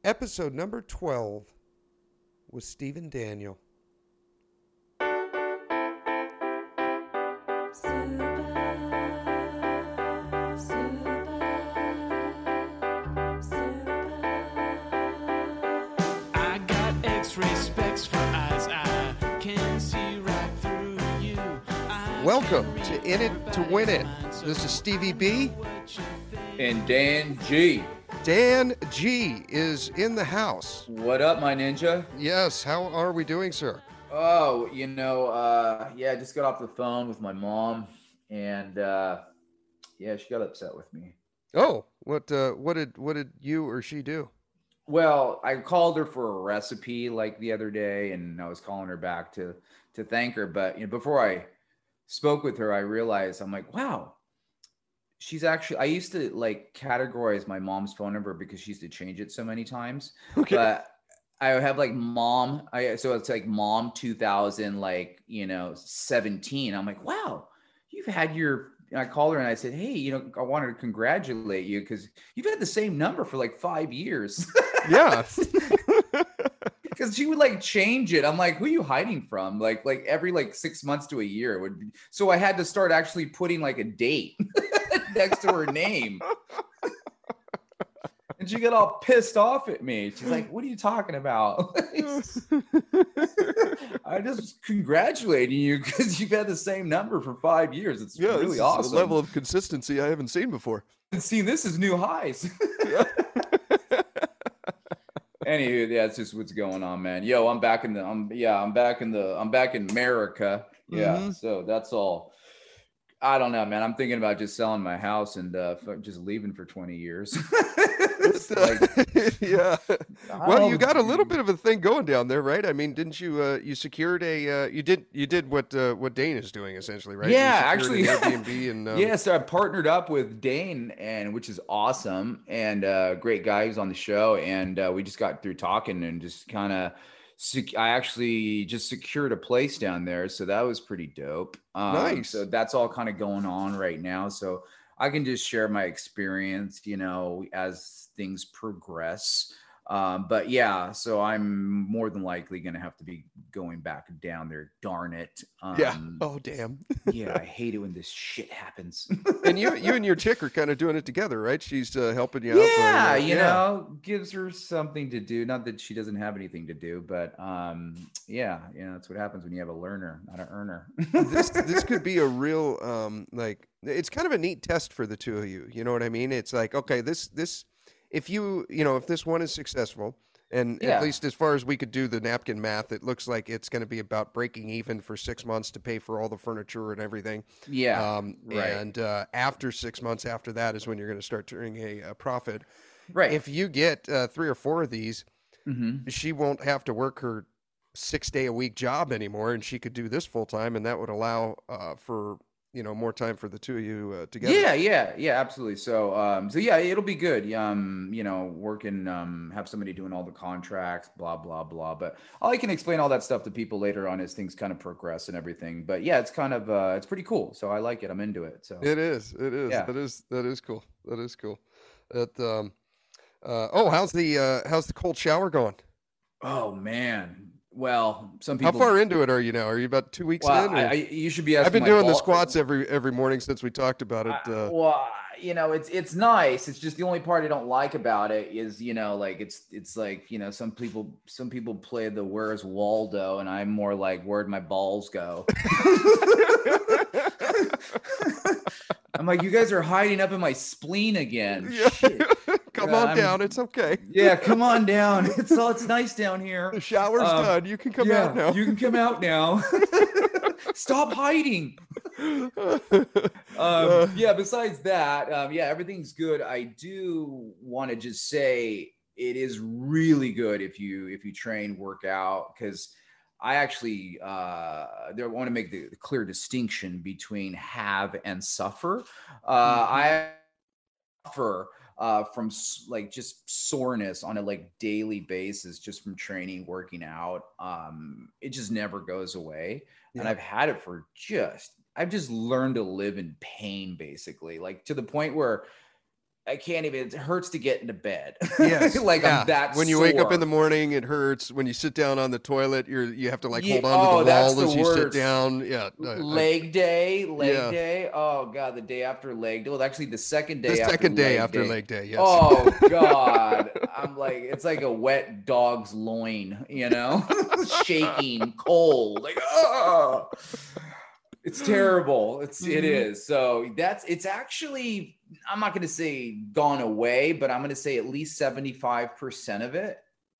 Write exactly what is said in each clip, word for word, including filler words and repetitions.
episode number twelve with Stephen Daniel. Welcome to In It to Win It. This is Stevie B. And Dan G. Dan G is in the house. What up, my ninja? Yes, how are we doing, sir? Oh, you know, uh, yeah, I just got off the phone with my mom, and uh, yeah, she got upset with me. Oh, what uh, what did what did you or she do? Well, I called her for a recipe like the other day, and I was calling her back to to thank her. But you know, before I spoke with her, I realized I'm like, wow, she's actually, I used to like categorize my mom's phone number because she used to change it so many times. Okay. But I have like mom, I so it's like mom two thousand, like, you know, seventeen. I'm like, wow, you've had your, and I called her and I said, hey, you know, I wanted to congratulate you because you've had the same number for like five years. Yeah. Because she would like change it. I'm like, who are you hiding from? Like, like every like six months to a year it would be. So I had to start actually putting like a date next to her name. And she got all pissed off at me. She's like, what are you talking about? I just congratulating you because you've had the same number for five years. It's yeah, really this is awesome. A level of consistency I haven't seen before. And seen this is new highs. Yeah. Anywho, yeah, it's just what's going on, man. Yo, I'm back in the, I'm yeah, I'm back in the, I'm back in America. Yeah, mm-hmm. So that's all. I don't know, man. I'm thinking about just selling my house and uh, just leaving for twenty years. Like, yeah. Well, you got a little bit of a thing going down there, right? I mean, didn't you? Uh, you secured a. Uh, you did. You did what? Uh, what Dane is doing, essentially, right? Yeah, actually, Airbnb and. Um... Yeah, so I partnered up with Dane, and which is awesome, and uh, great guy who's on the show, and uh, we just got through talking and just kind of. I actually just secured a place down there, so that was pretty dope. Um, nice. So that's all kind of going on right now. So I can just share my experience, you know, as things progress. Um, but yeah, so I'm more than likely going to have to be going back down there. Darn it. Um, yeah. Oh, damn. Yeah. I hate it when this shit happens. And you, you and your chick are kind of doing it together, right? She's uh, helping you out. Yeah. For, uh, you yeah. know, gives her something to do. Not that she doesn't have anything to do, but um, yeah, you know, that's what happens when you have a learner, not an earner. this, this could be a real, um, like, it's kind of a neat test for the two of you. You know what I mean? It's like, okay, this, this, If you, you know, if this one is successful, and yeah. at least as far as we could do the napkin math, it looks like it's going to be about breaking even for six months to pay for all the furniture and everything. Yeah. Um, right. And uh, after six months after that is when you're going to start turning a, a profit. Right. If you get uh, three or four of these, mm-hmm. she won't have to work her six day a week job anymore, and she could do this full time, and that would allow uh, for. You know, more time for the two of you uh, together. Yeah, yeah, yeah, absolutely. So, um, so yeah, it'll be good. Um, you know, working, um, have somebody doing all the contracts, blah, blah, blah. But I can explain all that stuff to people later on as things kind of progress and everything. But yeah, it's kind of, uh, it's pretty cool. So I like it. I'm into it. So it is, it is, yeah. that is, that is cool. That is cool. That, um, uh, oh, how's the, uh, how's the cold shower going? Oh man. Well, some people. How far into it are you now? Are you about two weeks well, in? Or? I, I, you should be asking. I've been my doing ball- the squats every every morning since we talked about it. Uh, I, well, you know, it's it's nice. It's just the only part I don't like about it is, you know, like it's it's like, you know, some people some people play the Where's Waldo, and I'm more like where'd my balls go. I'm like, you guys are hiding up in my spleen again. Yeah. Shit. Come Yeah, on I'm- down. It's okay. Yeah, come on down. It's all it's nice down here. The shower's Um, done. You can come yeah, out now. You can come out now. Stop hiding. um, yeah, besides that, um, yeah, everything's good. I do want to just say it is really good if you if you train, work out, because I actually uh, there want to make the, the clear distinction between have and suffer. Uh, Mhm. I suffer uh, from s- like just soreness on a like daily basis, just from training, working out. Um, it just never goes away, and Yeah. I've had it for just. I've just learned to live in pain, basically, like to the point where I can't even, it hurts to get into bed. Yes. like yeah. I'm that When you sore. wake up in the morning, it hurts. When you sit down on the toilet, you're, you have to like yeah, hold on oh, to the wall as the you worst. sit down. Yeah. Leg I, day, leg yeah. day. Oh God, the day after leg day. Well, actually the second day the after second day leg after day. leg day. Yes. Oh God. I'm like, it's like a wet dog's loin, you know, shaking, cold, like, oh, it's terrible. It's, mm-hmm. it is. So that's, it's actually, I'm not going to say gone away, but I'm going to say at least seventy-five percent of it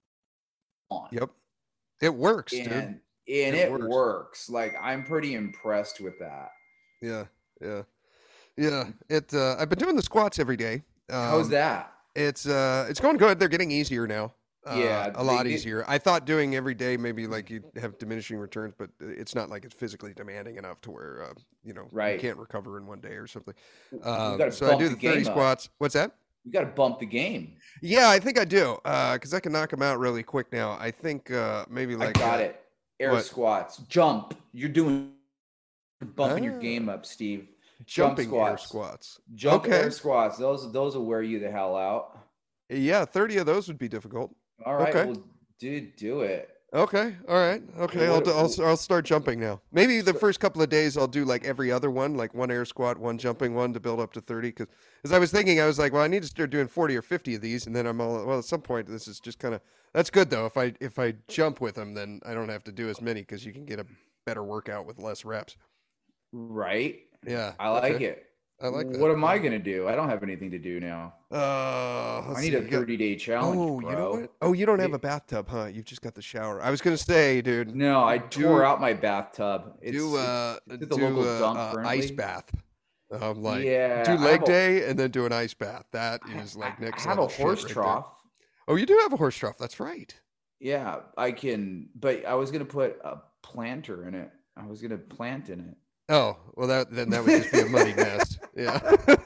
on. Yep. It works, and, dude. And it, it works. works. Like, I'm pretty impressed with that. Yeah. Yeah. Yeah. It, uh, I've been doing the squats every day. Um, How's that? It's, uh, it's going good. They're getting easier now. Uh, yeah. A lot they, easier. I thought doing every day, maybe like you'd have diminishing returns, but it's not like it's physically demanding enough to where, uh, you know, right. you can't recover in one day or something. Uh, so I do the, the thirty squats. What's that? You got to bump the game. Yeah, I think I do. Uh, cause I can knock them out really quick now. I think, uh, maybe like, I got uh, it. Air what? Squats, jump. You're doing, you're bumping ah. your game up, Steve. Jumping Jump air squats. Jump okay. air squats. Those, those will wear you the hell out. Yeah. thirty of those would be difficult. All right. Okay. Well, dude, do it. Okay. All right. Okay. I'll, do, I'll I'll start jumping now. Maybe the first couple of days I'll do like every other one, like one air squat, one jumping one to build up to thirty. Because as I was thinking, I was like, well, I need to start doing forty or fifty of these, and then I'm all well. At some point, this is just kind of that's good though. If I if I jump with them, then I don't have to do as many because you can get a better workout with less reps. Right. Yeah. I like okay. it. I like that. What am I gonna do? I don't have anything to do now. Uh, I need see, a thirty day challenge. Oh, bro. you know what? Oh, you don't have a bathtub, huh? You've just got the shower. I was gonna say, dude. No, I do, tore out my bathtub. It's, do uh, it's do the local uh, dump uh, ice bath. Um, like yeah, do leg a, day and then do an ice bath. That is like next. I have a horse right trough. There. Oh, you do have a horse trough. That's right. Yeah, I can. But I was gonna put a planter in it. I was gonna plant in it. Oh, well, that then that would just be a muddy mess. Yeah.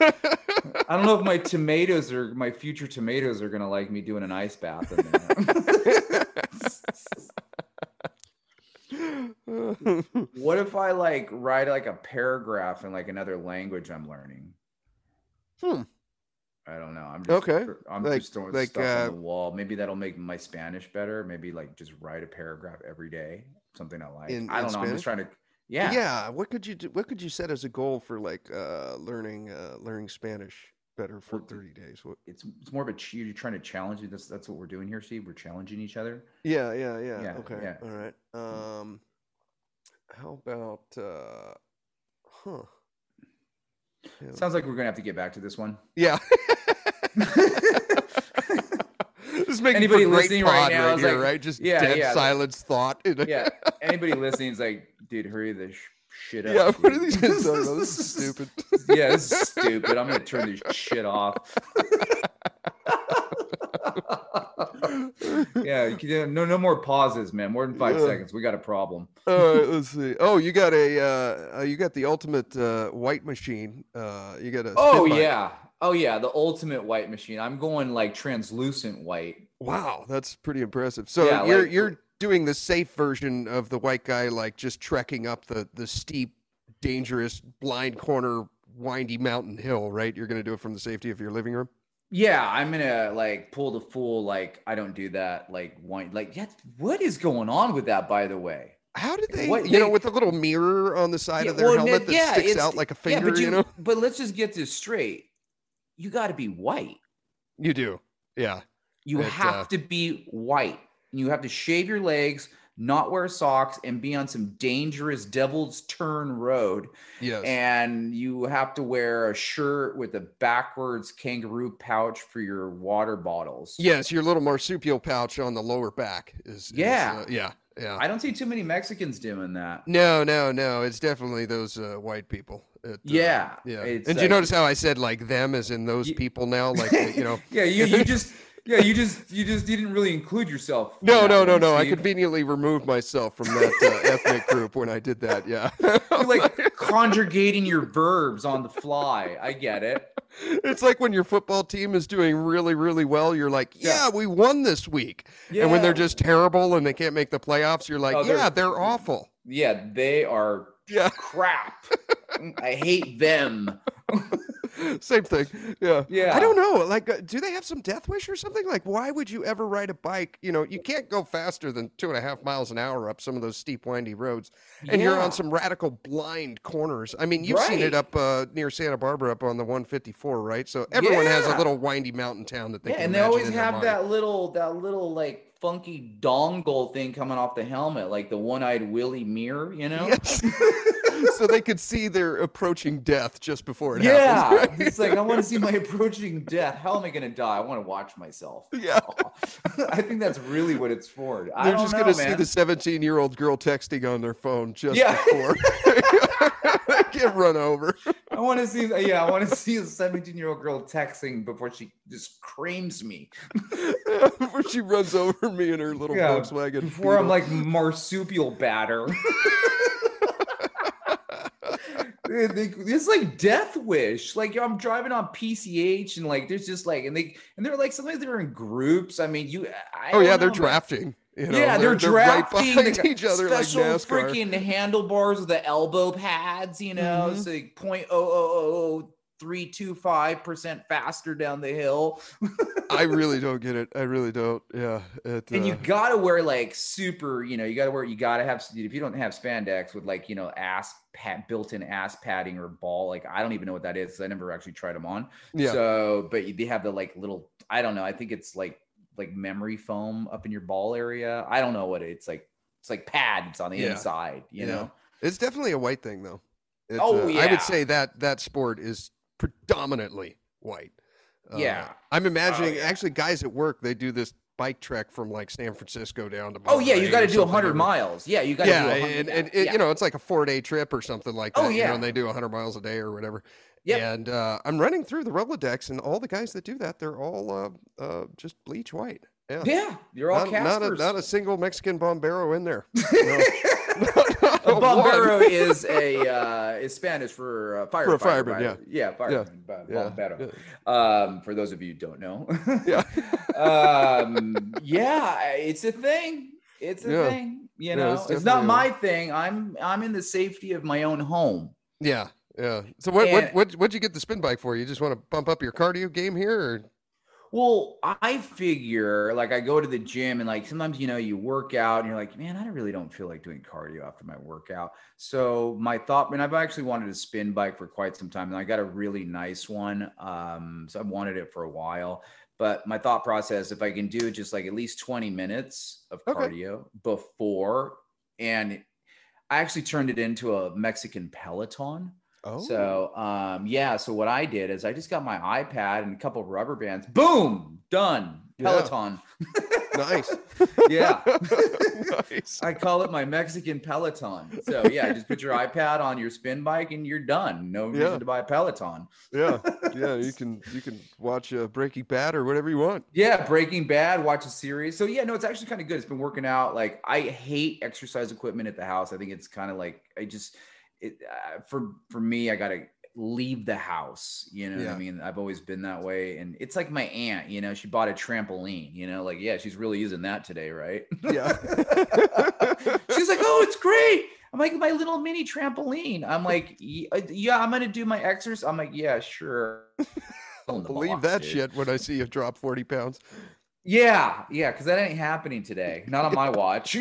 I don't know if my tomatoes or my future tomatoes are gonna like me doing an ice bath in there. What if I like write like a paragraph in like another language I'm learning? Hmm. I don't know. I'm just okay. I'm like, just throwing like, stuff uh, on the wall. Maybe that'll make my Spanish better. Maybe like just write a paragraph every day. Something I like. In, I don't in know. Spanish? I'm just trying to. Yeah. Yeah. What could you do? What could you set as a goal for like uh, learning uh, learning Spanish better for thirty days? What? It's it's more of a you're trying to challenge. That's that's what we're doing here, Steve. We're challenging each other. Yeah. Yeah. Yeah. yeah okay. Yeah. All right. Um, how about? Uh, huh. Yeah. Sounds like we're gonna have to get back to this one. Yeah. This is making anybody for a great listening pod right now right is here, like, right? Just yeah, dead yeah, silence thought. Yeah. Anybody listening is like, dude, hurry the sh- shit up. Yeah. Dude. What are these guys talking about? This is stupid. Yeah, this is stupid. I'm gonna turn this shit off. Yeah, you can, no, no more pauses, man. More than five yeah. seconds. We got a problem. All right, let's see. Oh, you got a, uh, you got the ultimate uh, white machine. Uh, you got a. Oh yeah, oh yeah, the ultimate white machine. I'm going like translucent white. Wow, that's pretty impressive. So yeah, you're like, you're doing the safe version of the white guy, like just trekking up the the steep, dangerous, blind corner, windy mountain hill, right? You're going to do it from the safety of your living room. Yeah, I'm gonna like pull the full like I don't do that like one like yeah. What is going on with that, by the way? How did they? What, you they, know, with the little mirror on the side yeah, of their well, helmet that yeah, sticks out like a finger. Yeah, but you, you know. But let's just get this straight. You got to be white. You do. Yeah. You it, have uh, to be white. You have to shave your legs, not wear socks, and be on some dangerous devil's turn road. Yes. And you have to wear a shirt with a backwards kangaroo pouch for your water bottles. Yes, your little marsupial pouch on the lower back is. Yeah. Is, uh, yeah. Yeah. I don't see too many Mexicans doing that. No, no, no. It's definitely those uh, white people. It, uh, yeah. Yeah. And like, you notice how I said like them as in those you, people now? Like, you know. Yeah, you, you just. Yeah, you just you just didn't really include yourself. No, no, no, one, no. Steve. I conveniently removed myself from that uh, ethnic group when I did that. Yeah, you're like conjugating your verbs on the fly. I get it. It's like when your football team is doing really, really well. You're like, yeah, yeah. we won this week. Yeah. And when they're just terrible and they can't make the playoffs, you're like, oh, they're, yeah, they're awful. Yeah, they are. Yeah, crap. I hate them. Same thing. Yeah. Yeah. I don't know. Like, uh, do they have some death wish or something? Like, why would you ever ride a bike? You know, you can't go faster than two and a half miles an hour up some of those steep, windy roads. And you're on Yeah. some radical blind corners. I mean, you've seen it Right. up uh, near Santa Barbara up on the one fifty-four, right? So everyone has a Yeah. little windy mountain town that they Yeah, can and they imagine always in their have mind. that little that little like funky dongle thing coming off the helmet, like the one-eyed Willie mirror, you know? Yes. So they could see their approaching death just before it Yeah. happens. Right? It's like, I want to see my approaching death. How am I going to die? I want to watch myself. Yeah. I think that's really what it's for. I They're don't just know, going to see man. the seventeen-year-old girl texting on their phone just Yeah. before they get run over. I want to see, yeah, I want to see a seventeen-year-old girl texting before she just creams me. Before she runs over me in her little Yeah, Volkswagen. Before I'm Beetle. like marsupial batter. It's like death wish. Like I'm driving on P C H and like there's just like and they and they're like sometimes they're in groups. I mean, you. I Oh yeah, don't they're know, man. drafting. You know, Yeah, they're, they're right drafting behind the each other like special NASCAR. freaking handlebars with the elbow pads. You know, Mhm. so like point oh oh oh three two five percent faster down the hill. I really don't get it. I really don't. Yeah. It, And you uh, gotta wear like super, you know, you gotta wear, you gotta have, if you don't have spandex with like, you know, ass pad, built-in ass padding or ball, like I don't even know what that is because I never actually tried them on. Yeah. So, but they have the like little, I don't know, I think it's like like memory foam up in your ball area. I don't know what it, it's like. It's like pads on the Yeah. inside, you Yeah. know. It's definitely a white thing though. It's, Oh, uh, I yeah. would say that that sport is predominantly white. Uh, Yeah. I'm imagining Oh, yeah. actually guys at work, they do this bike trek from like San Francisco down to Oh yeah, Monterey you got to or do something one hundred every- miles. Yeah, you got to Yeah, do one hundred. and, and yeah. it, you know, it's like a four day trip or something like that. Oh, You yeah. know, and they do one hundred miles a day or whatever. Yep. And uh, I'm running through the Rolodex, and all the guys that do that, they're all uh, uh, just bleach white. Yeah. Yeah, you're all Not, not, a, Caspers. not a single Mexican bombero in there. No. Not- not A one. bombero is a uh, is Spanish for uh, firefighter. For a fireman, right? yeah. yeah, fireman. bo- Yeah, bombero. yeah. Um, for those of you who don't know, Yeah. um, yeah, it's a thing. It's a Yeah. thing. You Yeah, know, it's it's, not definitely a- my thing. I'm I'm in the safety of my own home. Yeah, yeah. So what what And- what what'd you get the spin bike for? You just want to bump up your cardio game here, or Well, I figure like I go to the gym and like sometimes, you know, you work out and you're like, man, I really don't feel like doing cardio after my workout. So my thought, and I've actually wanted a spin bike for quite some time and I got a really nice one. Um, so I've wanted it for a while, but my thought process, if I can do just like at least twenty minutes of Okay. cardio before, and I actually turned it into a Mexican Peloton. oh, So, um, yeah. So what I did is I just got my iPad and a couple of rubber bands. Boom, done. Yeah. Peloton. nice. Yeah. nice. I call it my Mexican Peloton. So yeah, just put your iPad on your spin bike and you're done. No reason Yeah. to buy a Peloton. Yeah, yeah. You can you can watch uh, Breaking Bad or whatever you want. Yeah, Breaking Bad, watch a series. So yeah, no, it's actually kind of good. It's been working out. Like I hate exercise equipment at the house. I think it's kind of like I just it uh, for for me, I gotta leave the house. You know what Yeah. I mean? I've always been that way, and it's like my aunt. You know, she bought a trampoline. You know, like yeah, she's really using that today, right? Yeah. She's like, oh, it's great. I'm like, my little mini trampoline. I'm like, "Ye- uh, yeah, I'm gonna do my exercise. I'm like, yeah, sure. I'll the believe box, that dude. shit when I see you drop forty pounds. Yeah, yeah, because that ain't happening today. Not on my watch.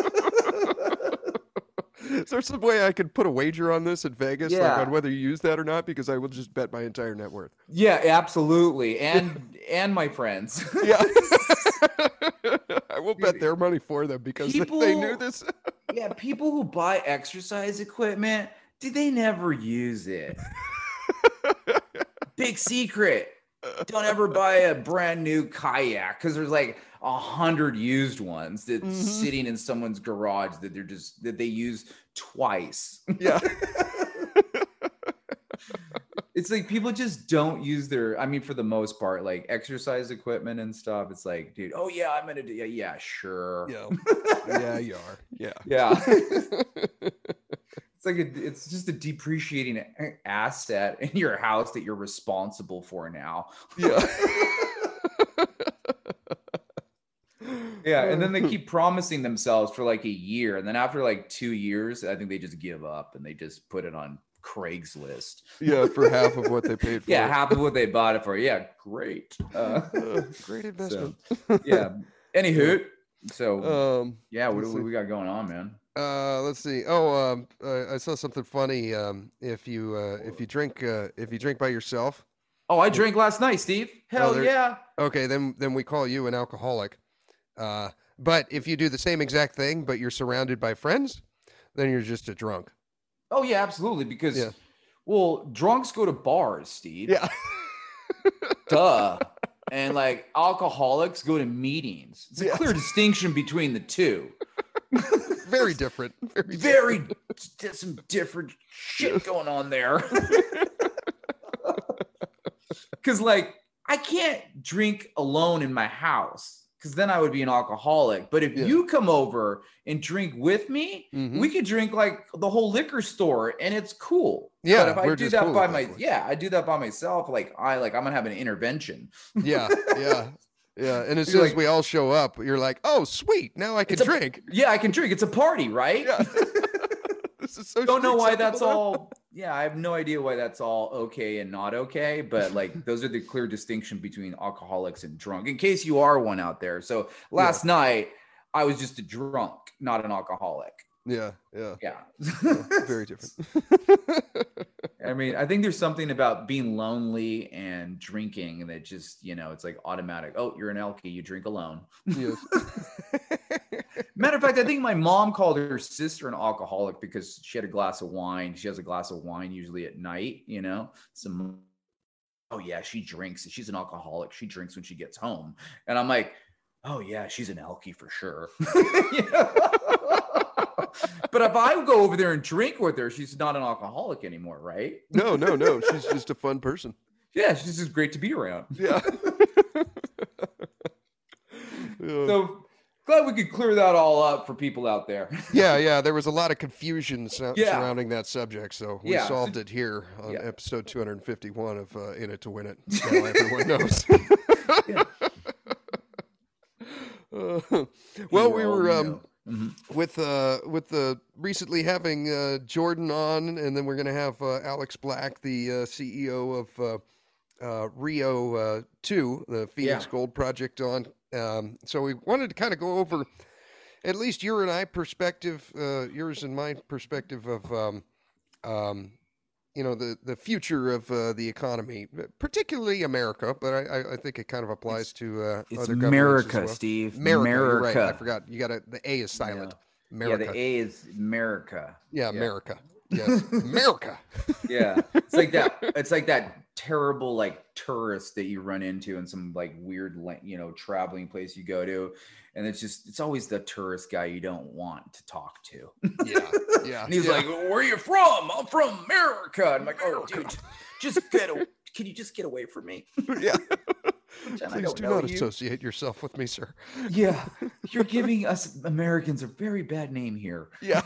Is there some way I could put a wager on this at Vegas, like Yeah. on whether you use that or not? Because I will just bet my entire net worth. Yeah, absolutely. And and my friends. Yeah. I will bet their money for them because if they knew People- this. Yeah, people who buy exercise equipment, do they never use it? Big secret. Don't ever buy a brand new kayak because there's like a hundred used ones that's Mhm. sitting in someone's garage that they're just that they use twice. Yeah. It's like people just don't use their, I mean, for the most part, like exercise equipment and stuff. It's like, dude, oh yeah, I'm gonna do yeah, yeah, sure. Yeah. Yeah, you are. Yeah. Yeah. It's like a, it's just a depreciating a- asset in your house that you're responsible for now. Yeah. Yeah, and then they keep promising themselves for like a year, and then after like two years, I think they just give up and they just put it on Craigslist. Yeah, for half of what they paid for. Yeah, it. half of what they bought it for. Yeah, great. Uh, uh, great investment. So, yeah. Anywho, yeah. so um, yeah, what do we got going on, man? Uh, let's see. Oh, um, uh, I saw something funny. Um, if you uh, if you drink uh, if you drink by yourself. Oh, I drank last night, Steve. Hell oh, yeah. Okay, then then we call you an alcoholic. Uh, but if you do the same exact thing, but you're surrounded by friends, then you're just a drunk. Oh yeah, absolutely. Because, yeah. well, drunks go to bars, Steve. Yeah. Duh. And like alcoholics go to meetings. It's a yes. clear distinction between the two. Very different. Very, Very different. Some different shit yes. going on there. Because like I can't drink alone in my house. Because then I would be an alcoholic. But if yeah. you come over and drink with me, mm-hmm. we could drink like the whole liquor store, and it's cool. Yeah, but if I do that cool by my, that yeah, I do that by myself. Like I like I'm gonna have an intervention. Yeah, yeah, yeah. And as soon like, as we all show up, you're like, oh, sweet, now I can drink. A, yeah, I can drink. It's a party, right? Yeah. This is so. Don't know why that's all. Yeah, I have no idea why that's all okay and not okay, but like those are the clear distinction between alcoholics and drunk. In case you are one out there. So last yeah. night I was just a drunk, not an alcoholic. Yeah, yeah, yeah. yeah very different. I mean, I think there's something about being lonely and drinking that just, you know, it's like automatic. Oh, you're an alky, you drink alone. Yes. Matter of fact, I think my mom called her sister an alcoholic because she had a glass of wine. She has a glass of wine usually at night, you know, some, oh yeah, she drinks. She's an alcoholic. She drinks when she gets home. And I'm like, oh yeah, she's an alky for sure. But if I go over there and drink with her, she's not an alcoholic anymore, right? No, no, no. She's just a fun person. Yeah, she's just great to be around. Yeah. Yeah. So glad we could clear that all up for people out there. Yeah, yeah. There was a lot of confusion so- yeah. surrounding that subject, so we yeah. solved it here on yeah. episode two hundred fifty-one of uh, In It to Win It. Now everyone knows. Yeah. uh, well, we were um, mm-hmm. with uh, with the recently having uh, Jordan on, and then we're going to have uh, Alex Black, the uh, C E O of uh, uh, Rio uh, two, the Phoenix yeah. Gold Project, on. Um, so we wanted to kind of go over at least your and I perspective, uh, yours and my perspective of, um, um, you know, the, the future of uh, the economy, particularly America, but I, I think it kind of applies it's, to uh, it's other America, as well. Steve. America, America. Right. I forgot. You got to, the A is silent. Yeah. America. Yeah, the A is America. Yeah, yeah. America. Yes, America. Yeah, it's like that. It's like that terrible like tourist that you run into in some like weird, you know, traveling place you go to, and it's just it's always the tourist guy you don't want to talk to. Yeah, yeah. And he's yeah. like, "Where are you from? I'm from America." And I'm like, "Oh, dude, just get. A, can you just get away from me?" Yeah. Please do not you. associate yourself with me, sir. Yeah, you're giving us Americans a very bad name here. Yeah.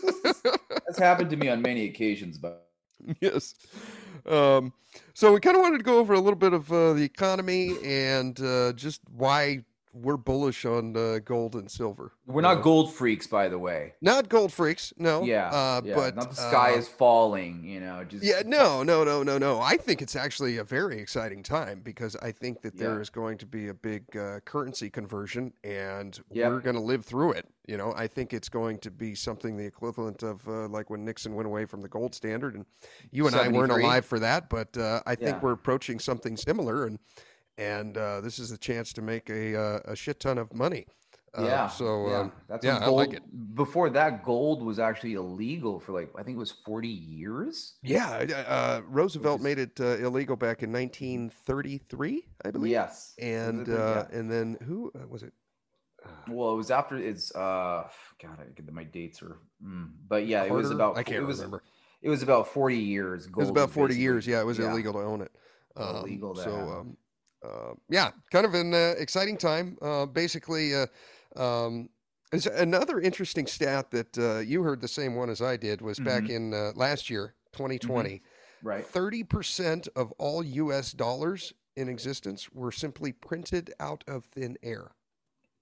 That's happened to me on many occasions, but yes. Um, so we kind of wanted to go over a little bit of uh, the economy and uh, just why we're bullish on uh, gold and silver. We're not know? gold freaks, by the way. Not gold freaks, no. Yeah, uh, yeah. but not the sky uh, is falling, you know. Just yeah, no, no, no, no, no. I think it's actually a very exciting time because I think that there yeah. is going to be a big uh, currency conversion, and yep. we're going to live through it. You know, I think it's going to be something the equivalent of uh, like when Nixon went away from the gold standard, and you and I weren't alive for that, but uh, I think yeah. we're approaching something similar, and. And uh, this is a chance to make a uh, a shit ton of money. Uh, yeah. So yeah, um, that's yeah, gold, I like it. Before that, gold was actually illegal for like I think it was forty years. Yeah. Uh, Roosevelt is... made it uh, illegal back in nineteen thirty-three, I believe. Yes. And uh, yeah. and then who uh, was it? Well, it was after it's uh God, I get my dates are, mm, but yeah, Carter? It was about. I can't it was, remember. It was about forty years. Gold it was about forty years. Yeah, it was yeah. illegal to own it. Um, illegal. To so. Have. Um, Uh, yeah, kind of an uh, exciting time. Uh, basically, uh, um, another interesting stat that uh, you heard the same one as I did was mm-hmm. back in uh, last year, twenty twenty. Mm-hmm. Right, thirty percent of all U S dollars in existence were simply printed out of thin air.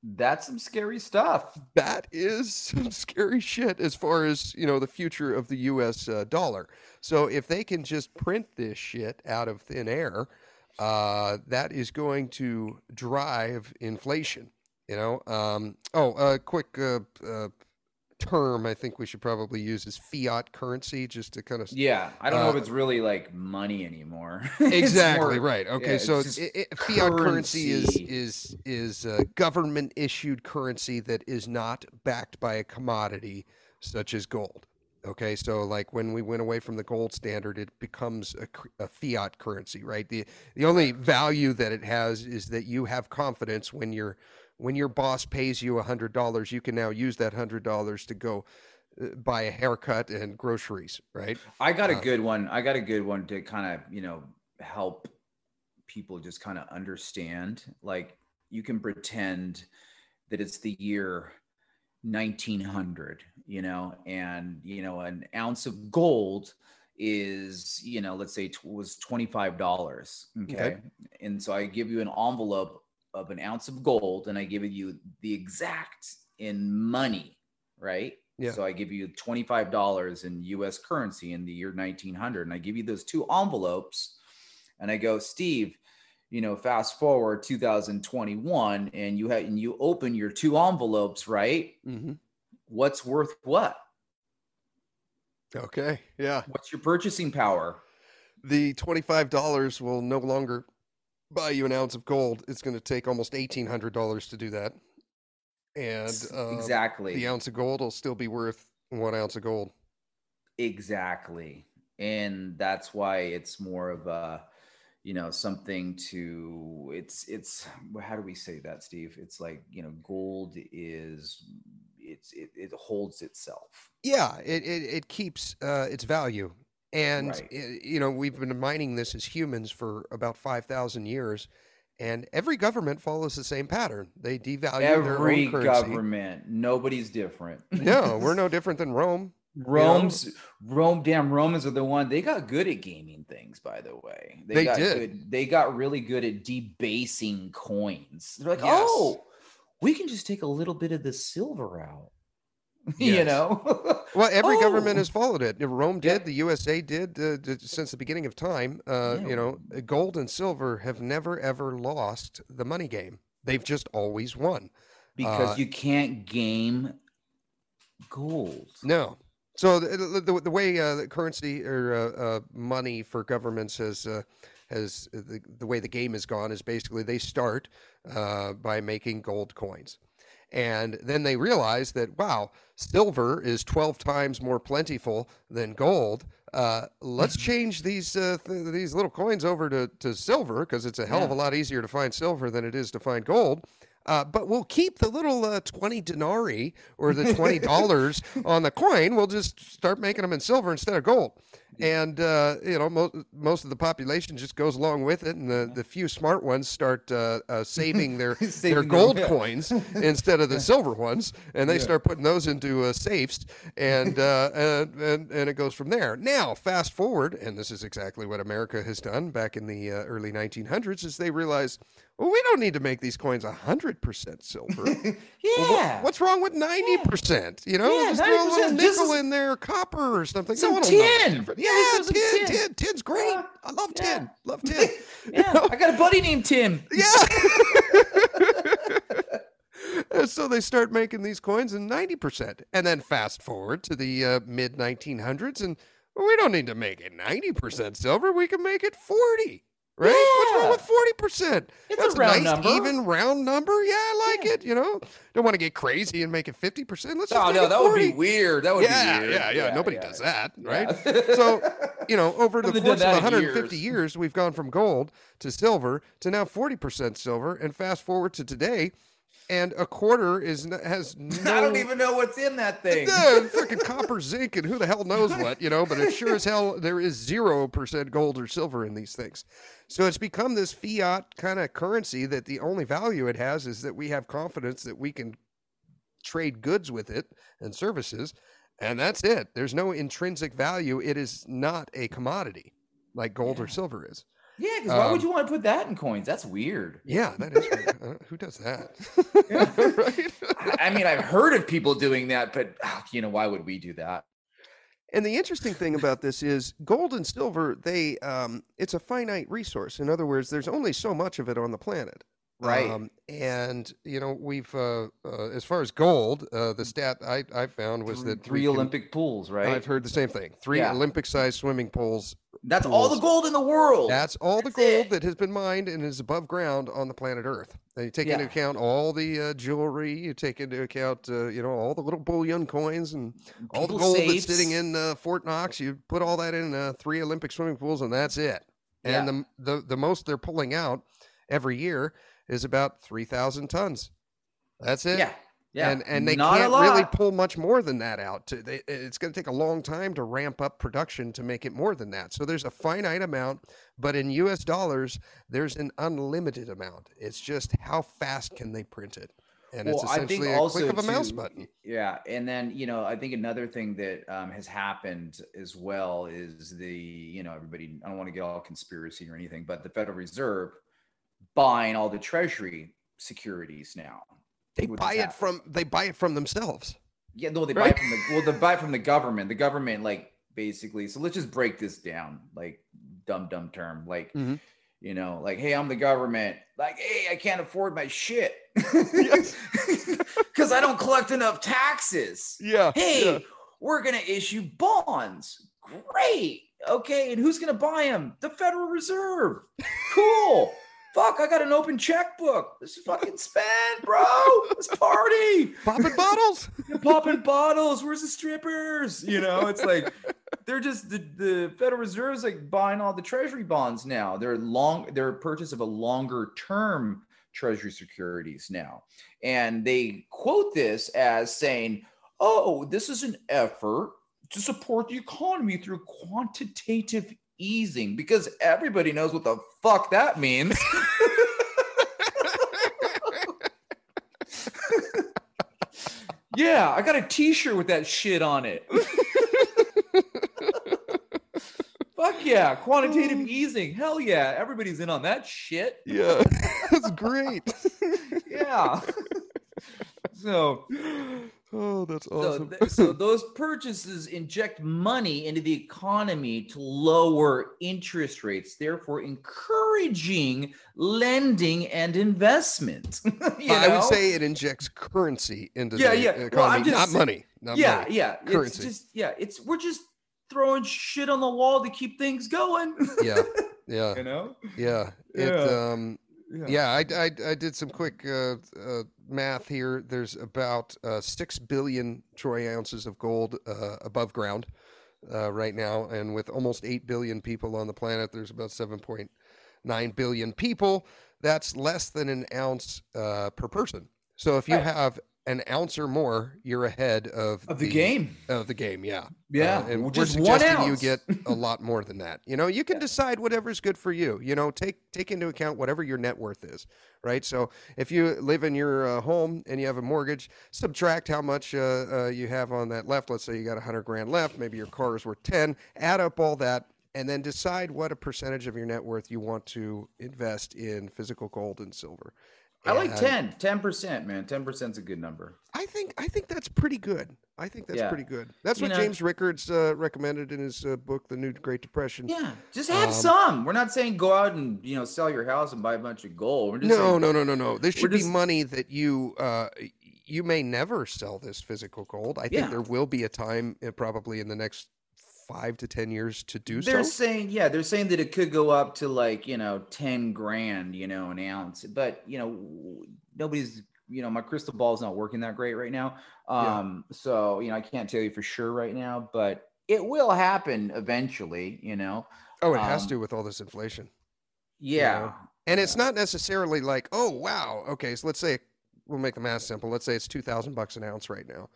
That's some scary stuff. That is some scary shit as far as, you know, the future of the U S uh, dollar. So if they can just print this shit out of thin air, uh, that is going to drive inflation, you know? Um, oh, a quick uh, uh, term I think we should probably use is fiat currency, just to kind of yeah I don't uh, know if it's really like money anymore. Exactly more, right. Okay, yeah, so it, it, fiat currency, currency is is is a government issued currency that is not backed by a commodity such as gold. Okay, so like when we went away from the gold standard, it becomes a, a fiat currency, right? The the only value that it has is that you have confidence when you're when your boss pays you a hundred dollars, you can now use that hundred dollars to go uh, buy a haircut and groceries, right? I got a uh, good one. I got a good one to kind of, you know, help people just kind of understand. Like, you can pretend that it's the year nineteen hundred, you know, and, you know, an ounce of gold is, you know, let's say it was twenty-five dollars. Okay? okay. And so I give you an envelope of an ounce of gold, and I give you the exact in money, right? Yeah. So I give you twenty-five dollars in U S currency in the year nineteen hundred, and I give you those two envelopes, and I go, Steve, you know, fast forward two thousand twenty-one, and you have and you open your two envelopes, right? Mm-hmm. What's worth what? Okay. Yeah. What's your purchasing power? The twenty-five dollars will no longer buy you an ounce of gold. It's going to take almost eighteen hundred dollars to do that. And uh, exactly, the ounce of gold will still be worth one ounce of gold. Exactly. And that's why it's more of a, you know, something to, it's, it's, how do we say that, Steve? It's like, you know, gold is, it's, it, it holds itself. Yeah. It, it, it keeps uh, its value. And, right. you know, we've been mining this as humans for about five thousand years, and every government follows the same pattern. They devalue every their own currency. Every government. Nobody's different. No, we're no different than Rome. Rome's, you know? Rome, damn, Romans are the one. They got good at gaming things, by the way. They, they got did. Good, they got really good at debasing coins. They're like, yes. oh, we can just take a little bit of the silver out. Yes. You know, well, every oh. government has followed it. Rome did, yeah. The U S A did, uh, did since the beginning of time. Uh, yeah. You know, gold and silver have never ever lost the money game. They've just always won because uh, you can't game gold. No. So the the, the way uh, the currency or uh, uh, money for governments has uh, has the, the way the game has gone is basically they start uh, by making gold coins. And then they realize that, wow, silver is twelve times more plentiful than gold. Uh, let's change these uh, th- these little coins over to, to silver, because it's a hell yeah. of a lot easier to find silver than it is to find gold. Uh, but we'll keep the little uh, twenty denarii or the twenty dollars on the coin. We'll just start making them in silver instead of gold. And, uh, you know, most, most of the population just goes along with it. And the, the few smart ones start uh, uh, saving their saving their gold them, yeah. coins instead of the silver ones. And they yeah. start putting those into uh, safes. And, uh, and, and, and it goes from there. Now, fast forward, and this is exactly what America has done back in the uh, early nineteen hundreds, is they realized, well, we don't need to make these coins one hundred percent silver. yeah. Well, what, what's wrong with ninety percent? You know, yeah, just throw a little nickel in there, copper or something. Some no, tin. Yeah, tin, tin, tin. Tin's great. Uh, I love yeah. tin. Love tin. yeah, you know? I got a buddy named Tim. Yeah. And so they start making these coins in ninety percent. And then fast forward to the uh, mid nineteen hundreds, and well, we don't need to make it ninety percent silver. We can make it forty. Right? Yeah. What's wrong with forty percent? It's That's a round a nice, number. even round number. Yeah, I like yeah. it. You know, don't want to get crazy and make it fifty percent. Let's oh, just no, make that it forty. would be weird. That would yeah, be weird. Yeah, yeah, yeah. Nobody yeah. does that, right? Yeah. So, you know, over the course of one hundred fifty years. years, we've gone from gold to silver to now forty percent silver. And fast forward to today, and a quarter is has no... I don't even know what's in that thing. No, freaking copper, zinc, and who the hell knows what, you know, but it sure as hell, there is zero percent gold or silver in these things. So it's become this fiat kind of currency that the only value it has is that we have confidence that we can trade goods with it and services, and that's it. There's no intrinsic value. It is not a commodity like gold yeah. or silver is. Yeah, because why um, would you want to put that in coins? That's weird. Yeah, that is weird. Uh, who does that? Yeah. Right? I mean, I've heard of people doing that, but you know, why would we do that? And the interesting thing about this is gold and silver, they um, it's a finite resource. In other words, there's only so much of it on the planet. Right. Um, and, you know, we've, uh, uh, as far as gold, uh, the stat I, I found was three, that three can, Olympic pools, right? I've heard the same thing. Three yeah. Olympic sized swimming pools. That's pools. all the gold in the world. That's all That's the gold it. that has been mined and is above ground on the planet Earth. And you take yeah. into account all the uh, jewelry, you take into account, uh, you know, all the little bullion coins and People all the gold safes. that's sitting in uh, Fort Knox. You put all that in uh, three Olympic swimming pools and that's it. Yeah. And the, the, the most they're pulling out every year is about three thousand tons. That's it. Yeah. Yeah. And, and they Not can't really pull much more than that out. To, they, it's going to take a long time to ramp up production to make it more than that. So there's a finite amount, but in U S dollars, there's an unlimited amount. It's just how fast can they print it? And well, it's essentially a click of a too, mouse button. Yeah. And then, you know, I think another thing that um, has happened as well is the, you know, everybody, I don't want to get all conspiracy or anything, but the Federal Reserve buying all the Treasury securities now. They buy it from they buy it from themselves. Yeah, no, they right? buy it from the well, they buy it from the government. The government, like, basically. So let's just break this down, like, dumb, dumb term, like, mm-hmm. you know, like, hey, I'm the government. Like, hey, I can't afford my shit because I don't collect enough taxes. Yeah. Hey, yeah. we're gonna issue bonds. Great. Okay, and who's gonna buy them? The Federal Reserve. Cool. Fuck, I got an open checkbook. Let's fucking spend, bro. Let's party. Popping bottles. Popping bottles. Where's the strippers? You know, it's like they're just the, the Federal Reserve's like buying all the Treasury bonds now. They're long, they're a purchase of a longer term Treasury securities now. And they quote this as saying, oh, this is an effort to support the economy through quantitative easing, because everybody knows what the fuck that means. Yeah, I got a t-shirt with that shit on it. Fuck yeah, quantitative easing. Hell yeah, everybody's in on that shit. Yeah, that's great. Yeah. So, oh, that's awesome. So, th- so those purchases inject money into the economy to lower interest rates, therefore encouraging lending and investment. you I know? would say it injects currency into yeah, the yeah. economy, well, I'm just, not money. Not yeah, money. yeah. Currency. It's just yeah. It's we're just throwing shit on the wall to keep things going. Yeah, yeah. You know. Yeah. It. Yeah. Um, Yeah, yeah I, I, I did some quick uh, uh, math here. There's about uh, six billion troy ounces of gold uh, above ground uh, right now. And with almost eight billion people on the planet, there's about seven point nine billion people. That's less than an ounce uh, per person. So if you right. have an ounce or more, you're ahead of, of the, the game. Of the game, yeah. Yeah, uh, and well, we're suggesting you get a lot more than that. You know, you can yeah. decide whatever's good for you. You know, take take into account whatever your net worth is, right? So if you live in your uh, home and you have a mortgage, subtract how much uh, uh, you have on that left. Let's say you got a hundred grand left. Maybe your car is worth ten. Add up all that, and then decide what a percentage of your net worth you want to invest in physical gold and silver. I like ten, ten percent, man. ten percent is a good number. I think I think that's pretty good. I think that's yeah. pretty good. That's you what know, James Rickards uh, recommended in his uh, book, The New Great Depression. Yeah, just have um, some. We're not saying go out and, you know, sell your house and buy a bunch of gold. We're just no, saying, no, no, no, no. This should just, be money that you uh, you may never sell this physical gold. I think yeah. there will be a time, uh, probably in the next five to ten years, to do they're so. saying, yeah, they're saying that it could go up to like, you know, ten grand, you know, an ounce. But, you know, nobody's, you know, my crystal ball is not working that great right now. Um, yeah. So, you know, I can't tell you for sure right now, but it will happen eventually, you know. Oh, it um, has to with all this inflation. Yeah. You know? And it's not necessarily like, oh, wow. Okay, so let's say, we'll make the math simple. Let's say it's two thousand bucks an ounce right now.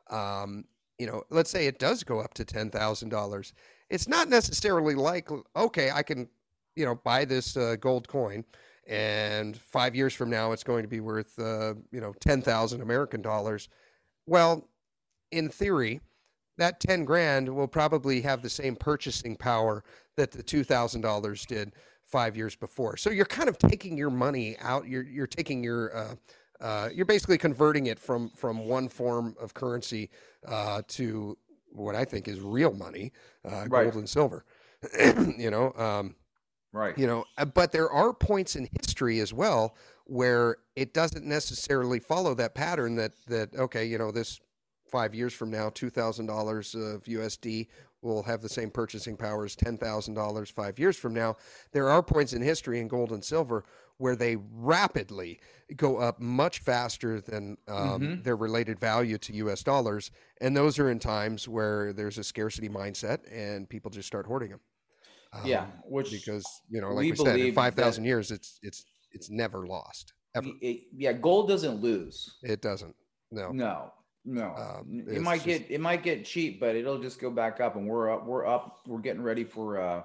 Um, you know, let's say it does go up to ten thousand dollars. It's not necessarily like, okay, I can, you know, buy this uh, gold coin, and five years from now it's going to be worth, uh, you know, ten thousand American dollars. Well, in theory, that ten grand will probably have the same purchasing power that the two thousand dollars did five years before. So you're kind of taking your money out. You're you're taking your uh, uh, you're basically converting it from from one form of currency uh, to what I think is real money, uh, Right. gold and silver. you know, um, Right. you know, uh, but there are points in history as well where it doesn't necessarily follow that pattern. That that okay, you know, this five years from now, two thousand dollars of U S D will have the same purchasing power as ten thousand dollars five years from now. There are points in history in gold and silver where they rapidly go up much faster than um, Mhm. their related value to U S dollars. And those are in times where there's a scarcity mindset and people just start hoarding them. Um, Yeah, which because, you know, like we we, said, in believe five thousand that years, it's, it's, it's never lost ever. it, yeah, gold doesn't lose. It doesn't. No. No, no. Um, it it's might just- get it might get cheap, but it'll just go back up, and we're up. We're up. We're getting ready for uh,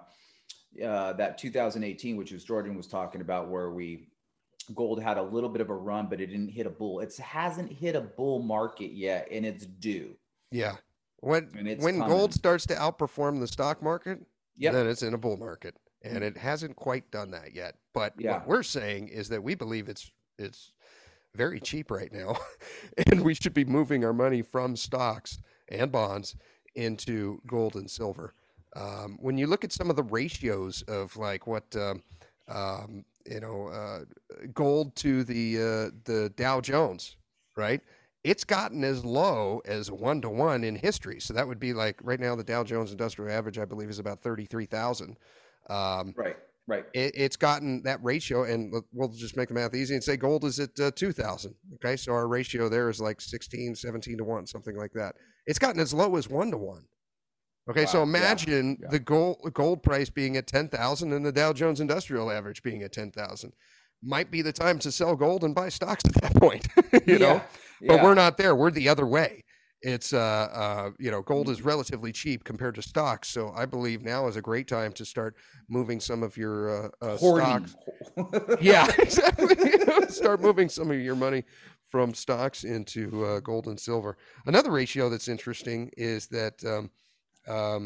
uh, that two thousand eighteen, which was Jordan was talking about, where we gold had a little bit of a run, but it didn't hit a bull. It hasn't hit a bull market yet, and it's due. Yeah. When And it's when coming. gold starts to outperform the stock market, Yep. then it's in a bull market, and it hasn't quite done that yet. But Yeah. what we're saying is that we believe it's it's very cheap right now, and we should be moving our money from stocks and bonds into gold and silver. Um, when you look at some of the ratios of like what um, um, you know, uh, gold to the uh, the Dow Jones, right? It's gotten as low as one to one in history. So that would be like right now the Dow Jones Industrial Average, I believe, is about thirty-three thousand. Um, Right. Right. it, it's gotten that ratio, and we'll- we'll just make the math easy and say gold is at uh, two thousand. Okay, so our ratio there is like sixteen, seventeen to one, something like that. It's gotten as low as one to one. Okay, so Wow, yeah, imagine yeah. the gold gold price being at ten thousand and the Dow Jones Industrial Average being at ten thousand. Might be the time to sell gold and buy stocks at that point, you know. But yeah. we're not there. We're the other way. It's uh, uh, you know, gold is relatively cheap compared to stocks, so I believe now is a great time to start moving some of your uh, uh, Hoarding. stocks. Yeah, exactly. You know, start moving some of your money from stocks into uh, gold and silver. Another ratio that's interesting is that um, um,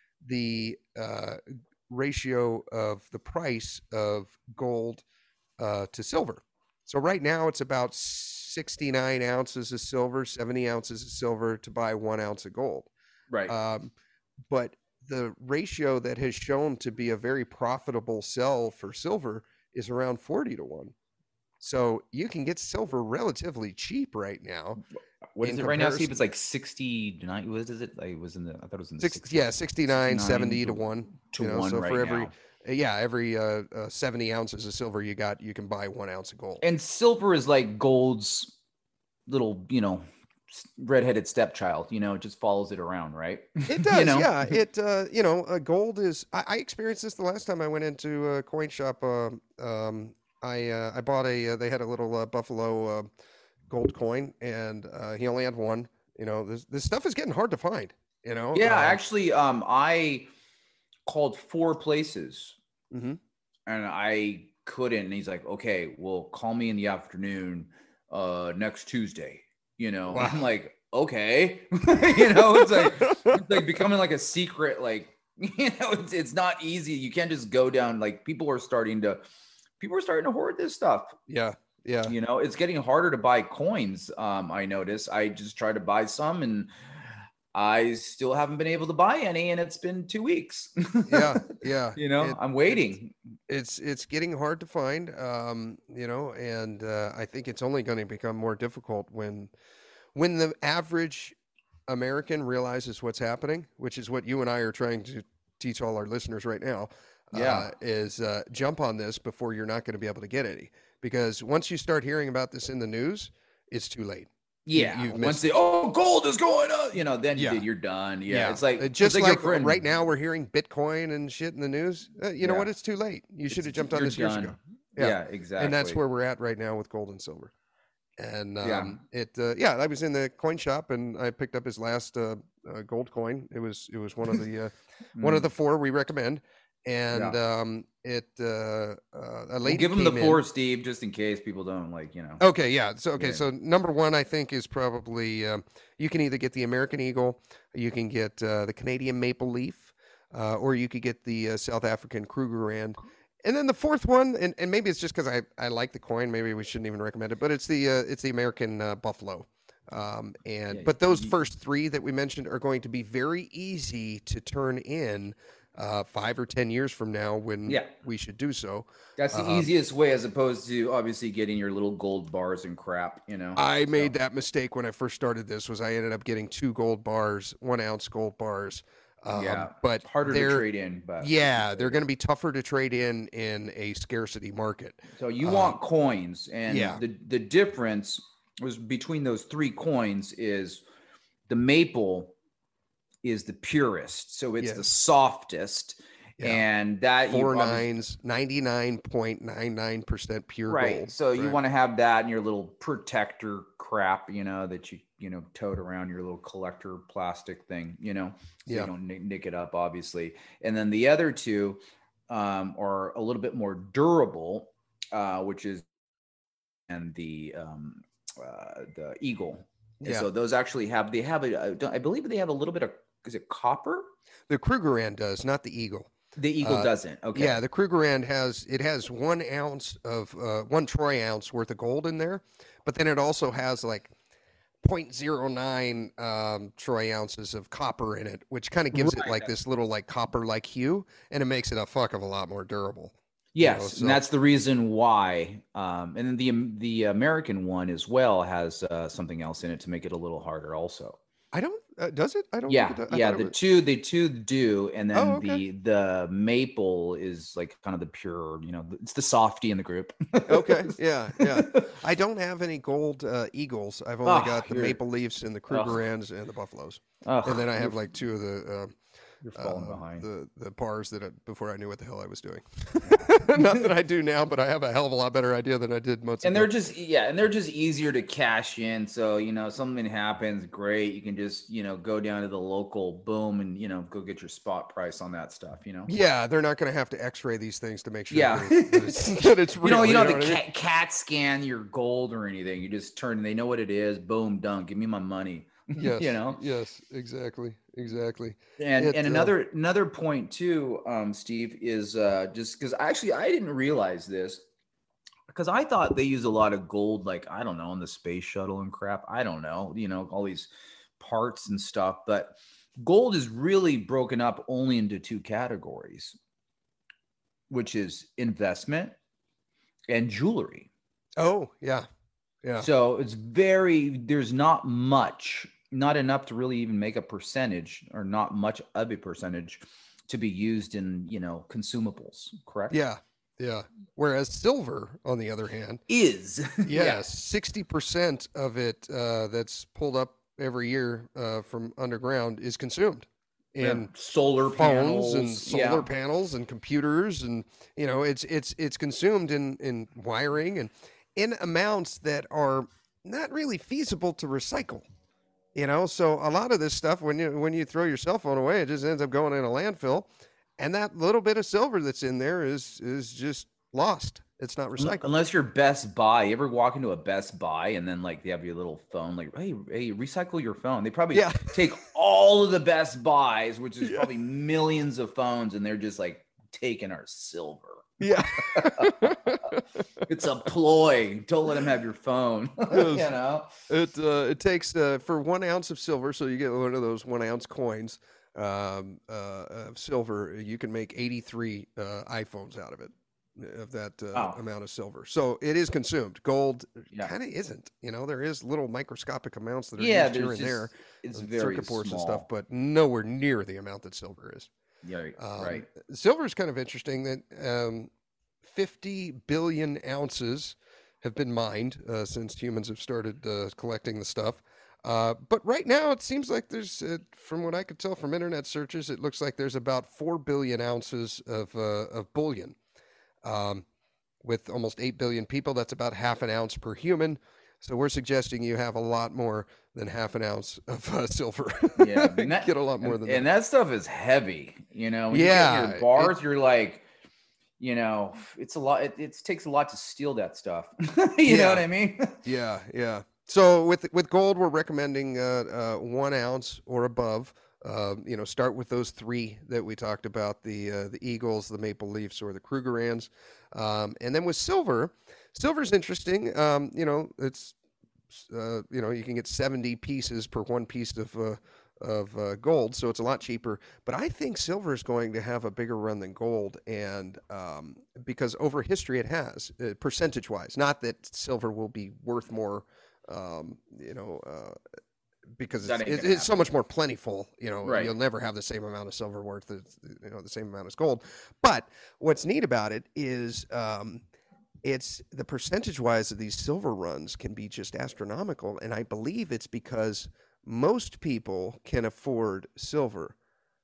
the uh, ratio of the price of gold uh, to silver. So right now it's about sixty-nine ounces of silver, seventy ounces of silver to buy one ounce of gold. Right. Um, but the ratio that has shown to be a very profitable sell for silver is around forty to one. So you can get silver relatively cheap right now. What is in it right now, comparison- Steve? It's like sixty-nine. What is it? Like, it was in the, I thought it was in the Six, sixties. yeah, sixty-nine, seventy to to- one. to you know, one so right for every, now. yeah, every uh, uh, seventy ounces of silver you got, you can buy one ounce of gold. And silver is like gold's little, you know, s- redheaded stepchild. You know, it just follows it around, right? It does, You know? yeah. It, uh, you know, uh, gold is. I, I experienced this the last time I went into a coin shop. Uh, um, I uh, I bought a. Uh, they had a little uh, Buffalo uh, gold coin, and uh, he only had one. You know, this this stuff is getting hard to find. You know. Yeah, Um, actually, um, I called four places mhm. and I couldn't. And he's like, okay, well, call me in the afternoon uh, next Tuesday. You know, Wow. I'm like, okay. you know, it's like it's like becoming like a secret, like, you know, it's, it's not easy. You can't just go down. Like, people are starting to, people are starting to hoard this stuff. Yeah. Yeah. You know, it's getting harder to buy coins. Um, I notice. I just tried to buy some, and I still haven't been able to buy any, and it's been two weeks. Yeah. Yeah. you know, It- I'm waiting. it's it's getting hard to find, um, you know, and uh, I think it's only going to become more difficult when when the average American realizes what's happening, which is what you and I are trying to teach all our listeners right now. Yeah. uh, is uh, jump on this before you're not going to be able to get any, because once you start hearing about this in the news, it's too late. You- Yeah. you've Once missed they, oh, gold is going up, you know, then Yeah. you're done. Yeah. It's like, Uh, it's just like, like, your friend. right now we're hearing Bitcoin and shit in the news. Uh, you know Yeah. what? It's too late. You should have It's- jumped on you're this years done. ago. Yeah, Yeah. exactly. And that's where we're at right now with gold and silver. And um, Yeah. it, uh, yeah, I was in the coin shop and I picked up his last uh, uh, gold coin. It was it was one of the uh, one of Mm. the four we recommend, and um, it uh, uh, a We'll lady give them the came in. four, Steve, just in case people don't like, you know. Okay, yeah. So okay, Yeah. so number one I think is probably um, you can either get the American Eagle, you can get uh, the Canadian Maple Leaf, uh, or you could get the uh, South African Krugerrand. And then the fourth one, and, and maybe it's just because I, I like the coin. Maybe we shouldn't even recommend it, but it's the uh, it's the American uh, Buffalo. Um, and Yeah, but those you- first three that we mentioned are going to be very easy to turn in uh, five or ten years from now when Yeah. we should do so. That's the Um, easiest way, as opposed to obviously getting your little gold bars and crap, you know. I made So, that mistake when I first started this. Was I ended up getting two gold bars, one ounce gold bars. Um, yeah, but harder to they're trade in, but yeah, they're going to be tougher to trade in in a scarcity market. So you Um, want coins, and yeah. the the difference was between those three coins is the maple is the purest, so it's the Yes. softest, Yeah. and that you Four obviously- nines, ninety-nine point nine nine percent pure right. gold. So you right? want to have that in your little protector crap, you know, that you you know tote around your little collector plastic thing, you know, so Yeah. you don't nick, nick it up, obviously. And then the other two um, are a little bit more durable, uh, which is and the um, uh, the eagle. And Yeah. so those actually have they have a I believe they have a little bit of is it copper? The Krugerrand does, not the Eagle. The eagle Uh, doesn't. Okay. Yeah, the Krugerrand has it has one ounce of uh, one troy ounce worth of gold in there, but then it also has like zero point zero nine um, troy ounces of copper in it, which kind of gives Right. it like this little like copper like hue, and it makes it a fuck of a lot more durable. Yes, know, so- and that's the reason why. Um, and then the the American one as well has uh, something else in it to make it a little harder, also. I don't uh, does it? I don't. Yeah, think it does. I yeah. thought The it was- two, the two do, and then Oh, okay. the the maple is like kind of the pure. You know, it's the softy in the group. Okay, yeah, yeah. I don't have any gold uh, eagles. I've only Oh, got the you're- maple leafs and the Krugerrands and the buffaloes, Ugh, and then I have you're- like two of the. Uh, you're falling uh, behind. the the bars that I, before I knew what the hell I was doing. Not that I do now, but I have a hell of a lot better idea than I did months And ago. they're just yeah, and they're just easier to cash in. So you know, something happens, great. You can just you know go down to the local boom and you know go get your spot price on that stuff. You know. Yeah, they're not going to have to X-ray these things to make sure Yeah. that, it's, that, it's, that it's real. You know, you don't have what to I mean? cat, cat scan your gold or anything. You just turn. They know what it is. Boom, done. Give me my money. Yes, you know. Yes, exactly, exactly. And It, and uh, another another point too, um, Steve, is uh, just because actually I didn't realize this because I thought they use a lot of gold, like I don't know, on the space shuttle and crap. I don't know, you know, all these parts and stuff. But gold is really broken up only into two categories, which is investment and jewelry. Oh, yeah, yeah. So it's very, there's not much, not enough to really even make a percentage, or not much of a percentage to be used in, you know, consumables, correct? Yeah, yeah. Whereas silver, on the other hand, Is. yes, sixty percent of it uh, that's pulled up every year uh, from underground is consumed Yeah. in Solar phones panels and solar yeah. panels and computers, and you know, it's it's it's consumed in in wiring and in amounts that are not really feasible to recycle. You know, so a lot of this stuff, when you when you throw your cell phone away, it just ends up going in a landfill, and that little bit of silver that's in there is is just lost. It's not recycled. Unless you're Best Buy. You ever walk into a Best Buy and then like they have your little phone, like, hey, hey, recycle your phone. They probably Yeah. take all of the Best Buys, which is Yeah. probably millions of phones, and they're just like taking our silver. Yeah. It's a ploy. Don't let them have your phone. you Yes. know? It uh, it takes uh, for one ounce of silver, so you get one of those one ounce coins um, uh, of silver. You can make eighty-three uh, iPhones out of it, of that uh, Oh. amount of silver. So it is consumed. Gold Yeah. kind of isn't. You know, there is little microscopic amounts that are Yeah, used here there's and just, there, it's of very circuit boards small. and stuff, but nowhere near the amount that silver is. Yeah, Um, right. Silver is kind of interesting that um, fifty billion ounces have been mined uh, since humans have started uh, collecting the stuff. Uh, but right now, it seems like there's, uh, from what I could tell from internet searches, it looks like there's about four billion ounces of, uh, of bullion. Um, with almost eight billion people, that's about half an ounce per human. So we're suggesting you have a lot more than half an ounce of uh, silver. Yeah, and that- get a lot more and, than and that. that stuff is heavy. You know, when Yeah, you get your bars, you're like, you know, it's a lot. It, it takes a lot to steal that stuff. you Yeah. know what I mean? Yeah, yeah. So with with gold, we're recommending uh, uh, one ounce or above Um, you know, start with those three that we talked about: the uh, the Eagles, the Maple Leafs, or the Krugerrands. Um, and then with silver, silver's interesting. Um, you know, it's uh, you know you can get seventy pieces per one piece of uh, of uh, gold, so it's a lot cheaper. But I think silver is going to have a bigger run than gold, and um, because over history it has, uh, percentage wise. Not that silver will be worth more. Um, you know. Uh, because it's, it's, it's so much more plentiful, you know, right. You'll never have the same amount of silver worth, as, you know, the same amount as gold. But what's neat about it is um, it's the percentage wise of these silver runs can be just astronomical. And I believe it's because most people can afford silver.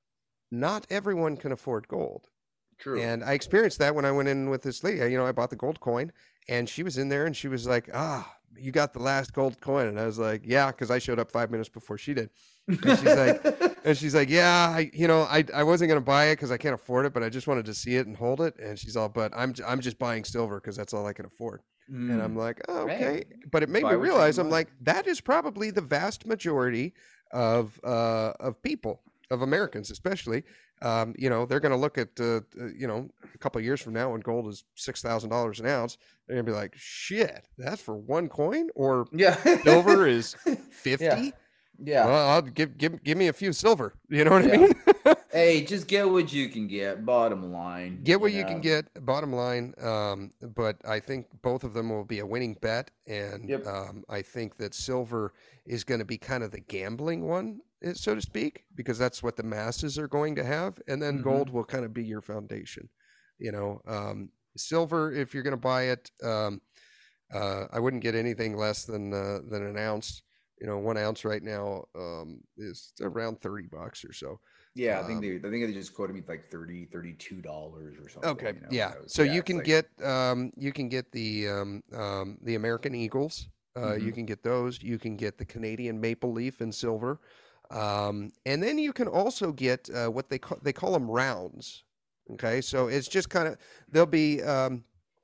Not everyone can afford gold. True. And I experienced that when I went in with this lady. You know, I bought the gold coin and she was in there and she was like, ah, you got the last gold coin. And I was like, yeah, because I showed up five minutes before she did. And she's like, and she's like, yeah, I, you know, I, I wasn't going to buy it because I can't afford it, but I just wanted to see it and hold it. And she's all, but I'm, I'm just buying silver because that's all I can afford. Mm. And I'm like, oh, okay. Hey, but it made me realize, I'm like, that is probably the vast majority of, uh, of people, of Americans, especially. Um, you know, they're going to look at, uh, you know, a couple of years from now when gold is six thousand dollars an ounce, they're going to be like, shit, that's for one coin? Or yeah. silver is fifty? Yeah. Yeah. Well, I'll give, give, give me a few silver. You know what yeah. I mean? Hey, just get what you can get. Bottom line. Get what you, you know? can get. Bottom line. Um, but I think both of them will be a winning bet. And yep. um, I think that silver is going to be kind of the gambling one, so to speak, because that's what the masses are going to have. And then mm-hmm. gold will kind of be your foundation. You know, um, silver, if you're going to buy it, um, uh, I wouldn't get anything less than uh, than an ounce. You know, one ounce right now um, is around thirty bucks or so. Yeah, I think they, I think they just quoted me like thirty, thirty-two dollars or something. Okay, you know? yeah. Was, so yeah, you can like... get, um, you can get the, um, um, the American Eagles. Uh, mm-hmm. You can get those. You can get the Canadian Maple Leaf in silver, um, and then you can also get uh, what they call they call them rounds. Okay, so it's just kind of there'll be um,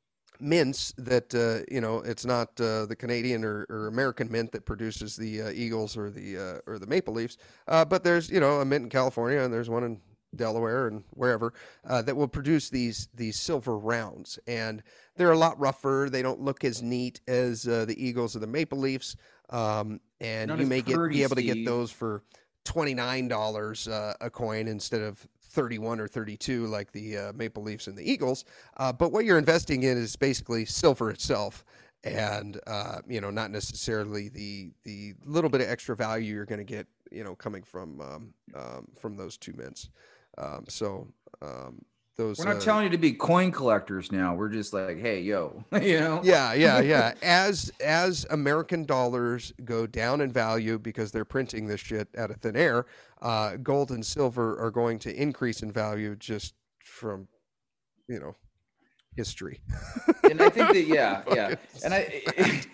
mints that uh, you know it's not uh, the Canadian or, or American mint that produces the uh, Eagles or the uh, or the Maple Leafs, uh, but there's you know a mint in California and there's one in Delaware and wherever uh, that will produce these these silver rounds, and they're a lot rougher. They don't look as neat as uh, the Eagles or the Maple Leafs, um, and Not you may get be able Steve. to get those for twenty-nine dollars uh, a coin instead of thirty-one or thirty-two like the uh, Maple Leafs and the Eagles. Uh, but what you're investing in is basically silver itself, and uh, you know not necessarily the the little bit of extra value you're going to get you know coming from um, um, from those two mints. Um, so um, those we're not uh, telling you to be coin collectors now. We're just like, hey, yo, you know? Yeah, yeah, yeah. As as American dollars go down in value because they're printing this shit out of thin air, uh, gold and silver are going to increase in value just from, you know, history. And I think that yeah, yeah, and I.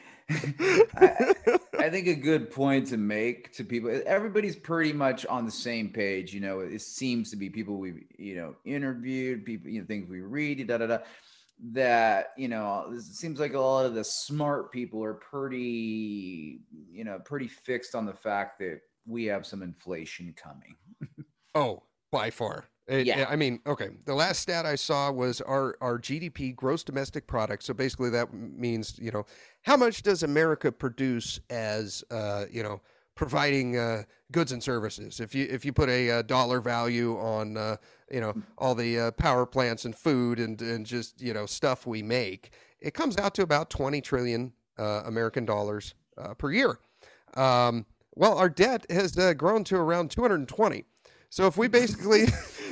I, I think a good point to make to people, everybody's pretty much on the same page. You know, it seems to be people we've, you know, interviewed, people, you know, things we read, da, da, da, that, you know, it seems like a lot of the smart people are pretty, you know, pretty fixed on the fact that we have some inflation coming. Oh, by far. It, yeah. I mean, okay. The last stat I saw was our, our G D P, gross domestic product. So basically that means, you know, how much does America produce as, uh, you know, providing uh, goods and services? If you if you put a, a dollar value on, uh, you know, all the uh, power plants and food and, and just, you know, stuff we make, it comes out to about twenty trillion uh, American dollars uh, per year. Um, well, our debt has uh, grown to around two hundred twenty. So if we basically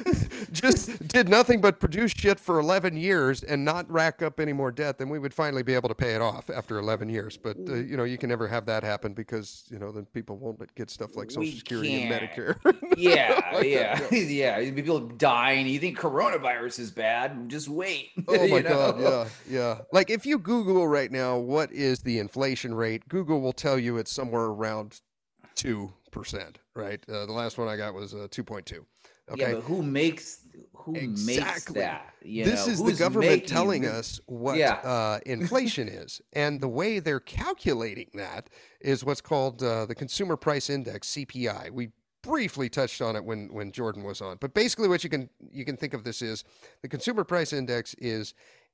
just did nothing but produce shit for eleven years and not rack up any more debt, then we would finally be able to pay it off after eleven years. But, uh, you know, you can never have that happen because, you know, then people won't get stuff like Social we Security can't. and Medicare. Yeah, like yeah, that, yeah. yeah. People dying. You think coronavirus is bad? Just wait. Oh, my you know? God, yeah, yeah. Like if you Google right now, what is the inflation rate, Google will tell you it's somewhere around two percent, right? Uh, the last one I got was uh, two point two. Okay. Yeah, but who makes who exactly. makes that? You this know? is Who's the government making, telling us what yeah. uh, inflation is, and the way they're calculating that is what's called uh, the Consumer Price Index (C P I). We briefly touched on it when when Jordan was on. But basically, what you can you can think of this is the consumer price index is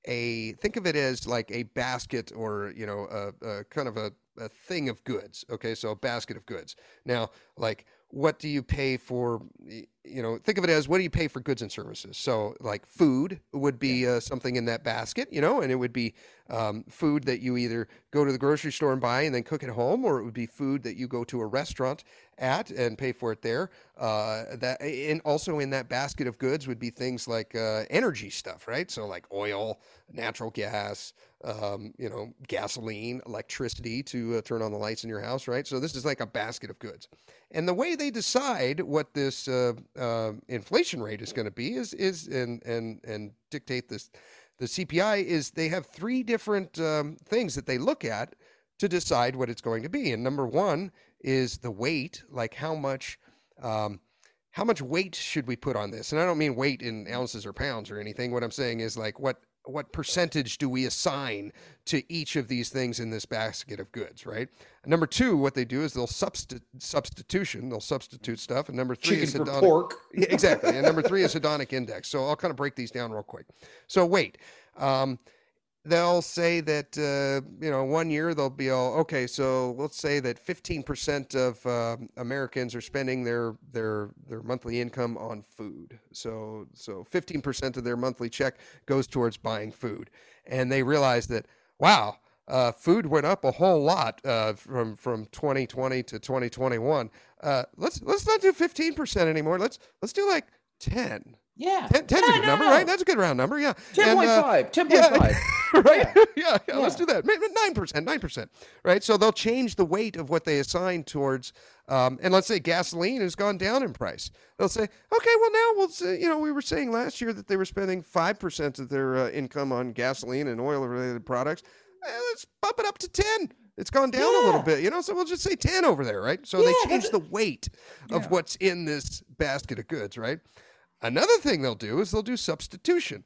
a think of it as like a basket or you know a, a kind of a, a thing of goods. Okay, so a basket of goods. Now, like what do you pay for? You know, think of it as what do you pay for goods and services? So like food would be uh, something in that basket, you know, and it would be um, food that you either go to the grocery store and buy and then cook at home, or it would be food that you go to a restaurant at and pay for it there. Uh, that and also in that basket of goods would be things like uh, energy stuff, right? So like oil, natural gas, um, you know, gasoline, electricity to uh, turn on the lights in your house, right? So this is like a basket of goods. And the way they decide what this uh, uh, inflation rate is going to be is is and and and dictate this the C P I is they have three different um, things that they look at to decide what it's going to be. And number one is the weight, like how much um, how much weight should we put on this? And I don't mean weight in ounces or pounds or anything. What I'm saying is like what what percentage do we assign to each of these things in this basket of goods, right? And number two, what they do is they'll substi- substitution, they'll substitute stuff. And number three Chicken is for hedonic. pork. Yeah, exactly. And number three is hedonic index. So I'll kind of break these down real quick. So weight. Um, they'll say that, uh, you know, one year they'll be all, okay, so let's say that fifteen percent of uh, Americans are spending their, their, their monthly income on food. So, so fifteen percent of their monthly check goes towards buying food. And they realize that, wow, uh, food went up a whole lot uh, from, from twenty twenty to twenty twenty-one. Uh, let's, let's not do fifteen percent anymore. Let's, let's do like ten. Yeah. ten, ten's a good number, right? That's a good round number. Yeah. ten point five. Uh, ten point five. Yeah, right? Yeah. Yeah, yeah, let's do that. nine percent, nine percent, right? So they'll change the weight of what they assign towards, um, and let's say gasoline has gone down in price. They'll say, okay, well, now we'll say, you know, we were saying last year that they were spending five percent of their uh, income on gasoline and oil-related products. Eh, let's bump it up to ten. It's gone down yeah. a little bit, you know, so we'll just say ten over there, right? So yeah, they change the weight of yeah. what's in this basket of goods, right? Another thing they'll do is they'll do substitution.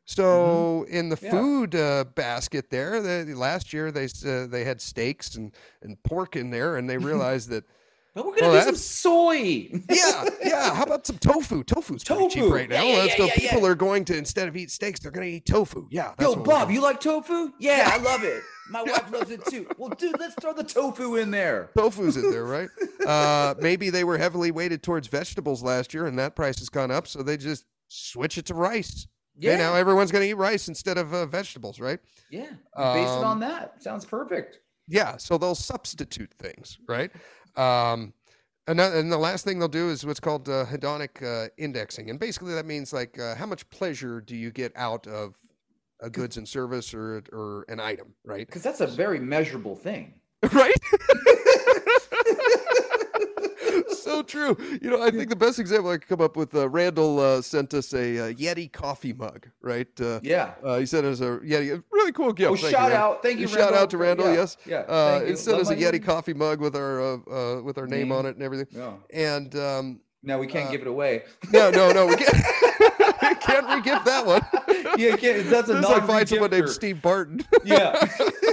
So mm-hmm. in the yeah. food uh, basket there, they, last year they uh, they had steaks and, and pork in there, and they realized that. But we're gonna well, do some soy. yeah, yeah. How about some tofu? Tofu's tofu. pretty cheap right now. Yeah, yeah, yeah, so yeah, people yeah. are going to, instead of eat steaks, they're gonna eat tofu. Yeah. That's Yo, Bob, you like tofu? Yeah, I love it. My wife loves it too. Well, dude, let's throw the tofu in there. Tofu's in there, right? Uh, maybe they were heavily weighted towards vegetables last year, and that price has gone up, so they just switch it to rice. Yeah. Okay, now everyone's going to eat rice instead of uh, vegetables, right? Yeah. Based um, on that, sounds perfect. Yeah. So they'll substitute things, right? Um, and, and the last thing they'll do is what's called uh, hedonic uh, indexing, and basically that means like uh, how much pleasure do you get out of a goods and service or or an item, right? Because that's a very measurable thing, right? So true. You know, I think the best example I could come up with, uh, Randall uh, sent us a, a Yeti coffee mug, right? Uh, yeah. Uh, he sent us a Yeti, a really cool gift. Oh, Thank shout you, out. Thank you, Shout Randall. out to Randall, yeah. yes. Yeah. Uh, he sent Love us a Yeti name. coffee mug with our uh, uh, with our name, name on it and everything. Yeah. And um, now we can't uh, give it away. No, no, no. We can't, we can't re-gift that one. Yeah, can't, that's a non like find someone named Steve Barton. Yeah.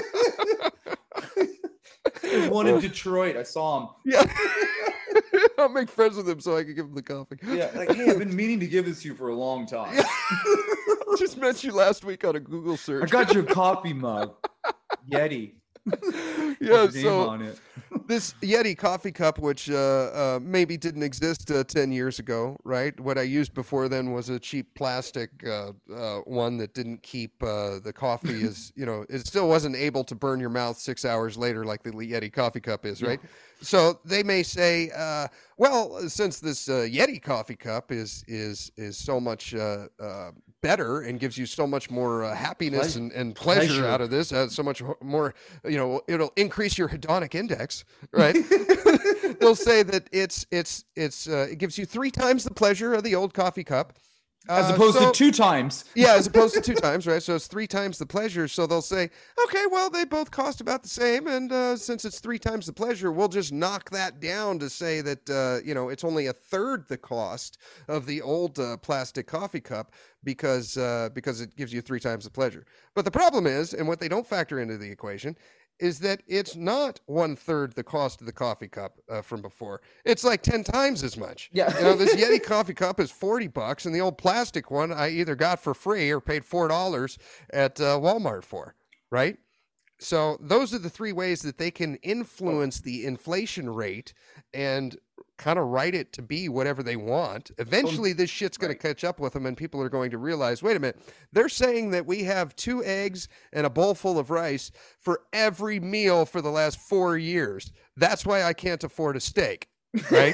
There's one in Detroit. I saw him. Yeah. I'll make friends with him so I can give him the coffee. Yeah, like, hey, I've been meaning to give this to you for a long time. Yeah. Just met you last week on a Google search. I got your coffee mug. Yeti. Yeah, so on it. This Yeti coffee cup, which uh, uh, maybe didn't exist uh, ten years ago, right? What I used before then was a cheap plastic uh, uh, one that didn't keep uh, the coffee as, you know, it still wasn't able to burn your mouth six hours later like the Yeti coffee cup is, right? Yeah. So they may say, uh, well, since this uh, Yeti coffee cup is is is so much uh, uh, better and gives you so much more uh, happiness pleasure. And, and pleasure, pleasure out of this, uh, so much more, you know, it'll increase your hedonic index, right? They'll say that it's it's it's uh, it gives you three times the pleasure of the old coffee cup. As opposed uh, so, to two times. Yeah, as opposed to two times, right? So it's three times the pleasure. So they'll say, okay, well, they both cost about the same. And uh, since it's three times the pleasure, we'll just knock that down to say that, uh, you know, it's only a third the cost of the old uh, plastic coffee cup because uh, because it gives you three times the pleasure. But the problem is, and what they don't factor into the equation, is that it's not one third the cost of the coffee cup uh, from before. It's like ten times as much. Yeah. You know, this Yeti coffee cup is forty bucks, and the old plastic one I either got for free or paid four dollars at uh, Walmart for, right? So those are the three ways that they can influence the inflation rate and kind of write it to be whatever they want. Eventually, this shit's going Right. to catch up with them, and people are going to realize, wait a minute, they're saying that we have two eggs and a bowl full of rice for every meal for the last four years. That's why I can't afford a steak, right?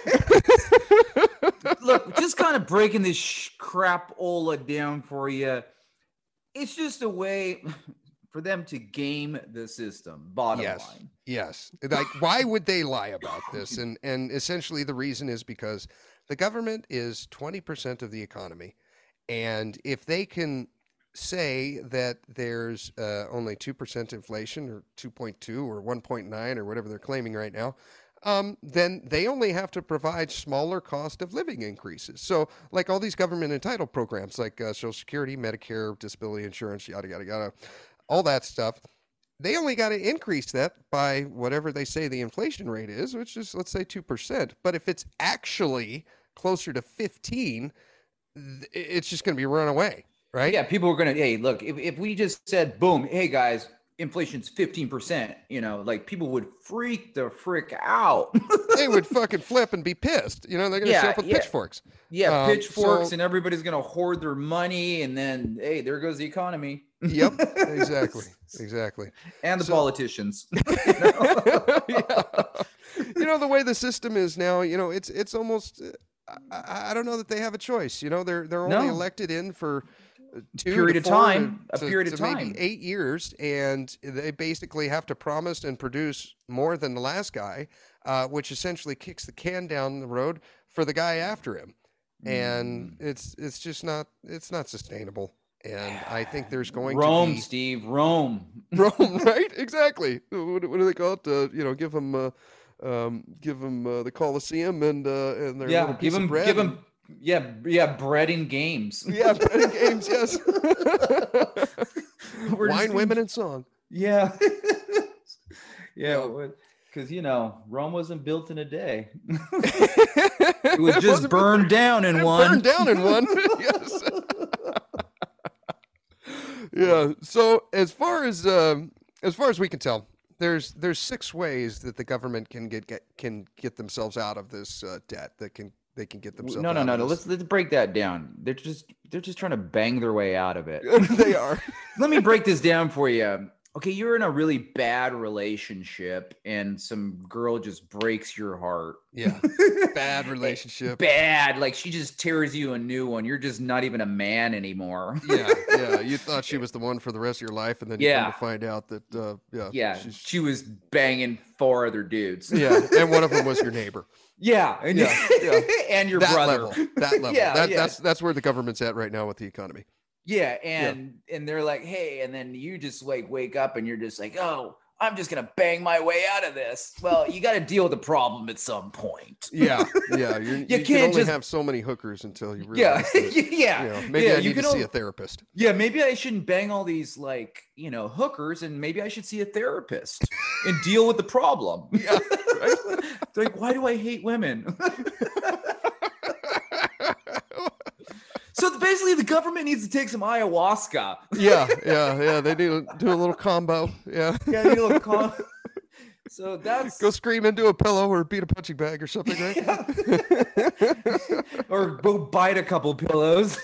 Look, just kind of breaking this sh- crapola down for you. It's just a way for them to game the system. Bottom Yes. line. Yes. Like, why would they lie about this? And and essentially the reason is because the government is twenty percent of the economy. And if they can say that there's uh, only two percent inflation or two point two or one point nine or whatever they're claiming right now, um, then they only have to provide smaller cost of living increases. So like all these government entitled programs like uh, Social Security, Medicare, disability insurance, yada, yada, yada, all that stuff, they only got to increase that by whatever they say the inflation rate is, which is, let's say, two percent. But if it's actually closer to fifteen, th- it's just going to be run away, right? Yeah, people are going to, hey, look, if, if we just said, boom, hey, guys, inflation's fifteen percent, you know, like people would freak the frick out. They would fucking flip and be pissed. You know, they're going to Yeah, show up with yeah. pitchforks. Yeah, Um, pitchforks, so- and everybody's going to hoard their money. And then, hey, there goes the economy. Yep, exactly, exactly. And the So- politicians. Yeah. You know, the way the system is now, you know, it's it's almost, uh, I, I don't know that they have a choice. You know, they're they're only No. elected in for uh, two Period to of four time, a to- period of to maybe time. eight years, and they basically have to promise and produce more than the last guy, uh, which essentially kicks the can down the road for the guy after him, and Mm. it's it's just not it's not sustainable. And I think there's going Rome, to be Steve, Rome. Rome, right? Exactly. What, what do they call it? Uh, you know, give them, uh, um, give them uh, the Coliseum and uh, and their Yeah, little give piece them, of bread. give and- them, yeah, yeah, bread and games. yeah, bread and games. Yes. We're just Wine, gonna- women, and song. Yeah. Yeah. Yeah, because, you know, Rome wasn't built in a day. It was just wasn't burned down in one. Burned down in one. Yes. Yeah. So as far as um, as far as we can tell, there's there's six ways that the government can get, get can get themselves out of this uh, debt. That can they can get themselves. No, no, out no, of no. this. Let's let's break that down. They're just they're just trying to bang their way out of it. They are. Let me break this down for you. Okay, you're in a really bad relationship and some girl just breaks your heart. Yeah. Bad relationship. Bad. Like she just tears you a new one. You're just not even a man anymore. Yeah, yeah. You thought she was the one for the rest of your life, and then you Yeah. come to find out that, uh, yeah, Yeah. she's, She was banging four other dudes. yeah, and one of them was your neighbor. Yeah. And, Yeah, yeah. and your that brother. level, that level. Yeah, that, yeah. That's that's where the government's at right now with the economy. Yeah, and and they're like, hey, and then you just like wake up and you're just like, oh, I'm just gonna bang my way out of this. Well, you got to deal with the problem at some point. Yeah, yeah. You're, you, can can't only just- have so many hookers until you Yeah, realize. that, yeah, you know, maybe yeah. I you need can to see only- a therapist. Yeah, maybe I shouldn't bang all these like you know hookers, and maybe I should see a therapist and deal with the problem. Yeah, right? It's like, why do I hate women? So basically, the government needs to take some ayahuasca. yeah, yeah, yeah. They need to do a little combo. Yeah. Yeah, you know, con- so that's Go scream into a pillow or beat a punching bag or something, right? Yeah. Or go bite a couple pillows.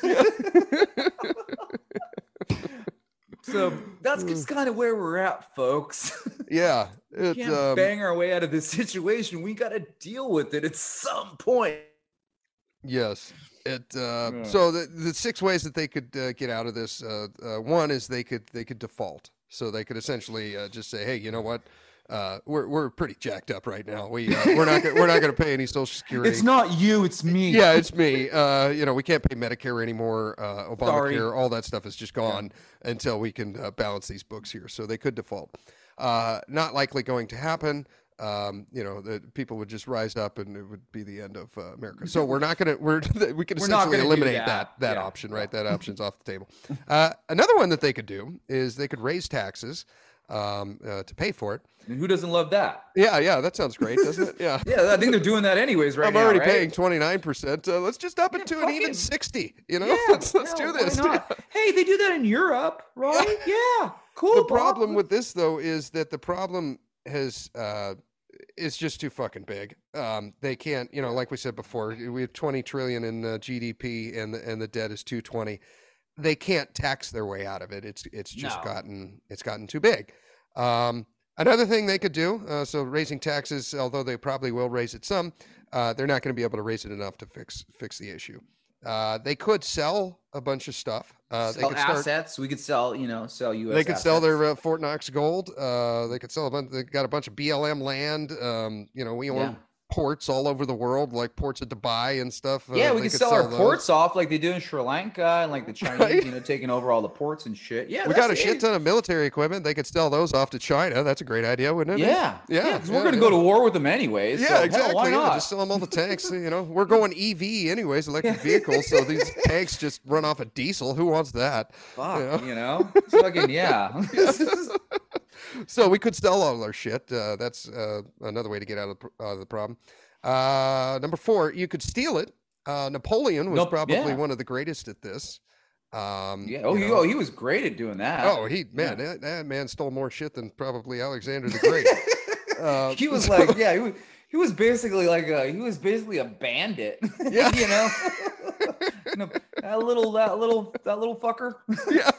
So that's just kind of where we're at, folks. Yeah. We It, can't um, bang our way out of this situation. We got to deal with it at some point. Yes. It. Uh, Yeah. So the the six ways that they could uh, get out of this. Uh, uh, one is they could they could default. So they could essentially uh, just say, hey, you know what? Uh, we're we're pretty jacked up right now. We uh, we're not gonna, we're not going to pay any Social Security. It's not you, it's me. Yeah, it's me. Uh, you know, we can't pay Medicare anymore. Uh, Obamacare, Sorry. all that stuff is just gone until we can uh, balance these books here. So they could default. Uh, not likely going to happen. Um, you know, the people would just rise up and it would be the end of uh, America. So we're not going to, we're, we can We're not essentially gonna do eliminate that, that. that Yeah. option, right? That option's off the table. Uh, another one that they could do is they could raise taxes. um, uh, to pay for it. And who doesn't love that? Yeah, yeah, that sounds great, doesn't it? Yeah. Yeah, I think they're doing that anyways right I'm now, already right? paying twenty-nine percent. Uh, let's just up it Yeah, to an fucking- even sixty, you know? Yeah, let's let's hell, do this. why not? Hey, they do that in Europe, right? Yeah, cool. The Bob. problem with this, though, is that the problem has uh, is just too fucking big. Um, they can't, you know, like we said before, we have twenty trillion in uh, G D P, and the, and the debt is two twenty. They can't tax their way out of it. It's it's just No. gotten it's gotten too big. Um, another thing they could do, uh, so raising taxes, although they probably will raise it some, uh, they're not going to be able to raise it enough to fix fix the issue. Uh, they could sell a bunch of stuff. Uh, Sell they could start, assets. We could sell, you know, sell U S. They could assets. sell their uh, Fort Knox gold. Uh, they could sell a bunch. They got a bunch of B L M land. Um, you know, we own Yeah. ports all over the world, like ports of Dubai and stuff. Uh, Yeah, we they could sell, our those. ports off like they do in Sri Lanka and like the Chinese, Right. you know, taking over all the ports and shit. Yeah, We that's got a it. shit ton of military equipment. They could sell those off to China. That's a great idea, wouldn't it? Yeah, Yeah, because yeah, we're gonna yeah. go to war with them anyways. Yeah, so, hell, exactly. why yeah, not? just sell them all the tanks. You know, we're going E V anyways, electric Yeah. vehicles. So these tanks just run off of diesel. Who wants that? Fuck, you know? you know, it's fucking yeah. So we could sell all our shit. Uh, that's uh, another way to get out of, the- out of the problem. Uh, number four, you could steal it. Uh, Napoleon was Nope, probably yeah. one of the greatest at this. Um, yeah. Oh, you he, know. oh, he was great at doing that. Oh, he man, that, that man stole more shit than probably Alexander the Great. Uh, he was so- like, yeah, he was, he was basically like a, he was basically a bandit. Yeah. you know, You know, that little, that little, that little fucker. Yeah.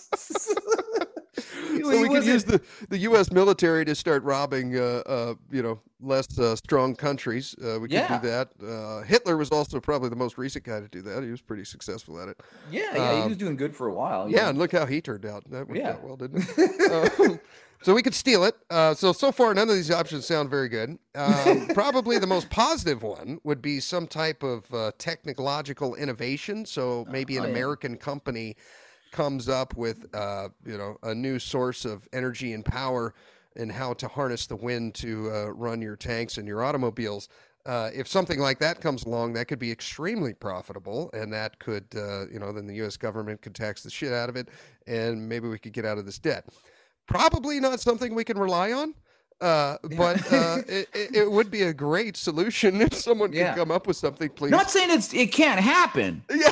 He- So he we could use wasn't- the, the U S military to start robbing, uh, uh, you know, less uh, strong countries. Uh, we could Yeah. do that. Uh, Hitler was also probably the most recent guy to do that. He was pretty successful at it. Yeah, yeah, he Um, was doing good for a while. Yeah, and look how he turned out. That worked Yeah. out well, didn't it? um, so we could steal it. Uh, so so far, none of these options sound very good. Um, probably the most positive one would be some type of uh, technological innovation. So maybe an Oh, yeah. American company comes up with uh, you know a new source of energy and power and how to harness the wind to uh, run your tanks and your automobiles. Uh, if something like that comes along, that could be extremely profitable, and that could, uh, you know, then the U S government could tax the shit out of it, and maybe we could get out of this debt. Probably not something we can rely on, uh, but uh, it, it, it would be a great solution if someone Yeah. could come up with something, please. Not saying it's it can't happen. Yeah.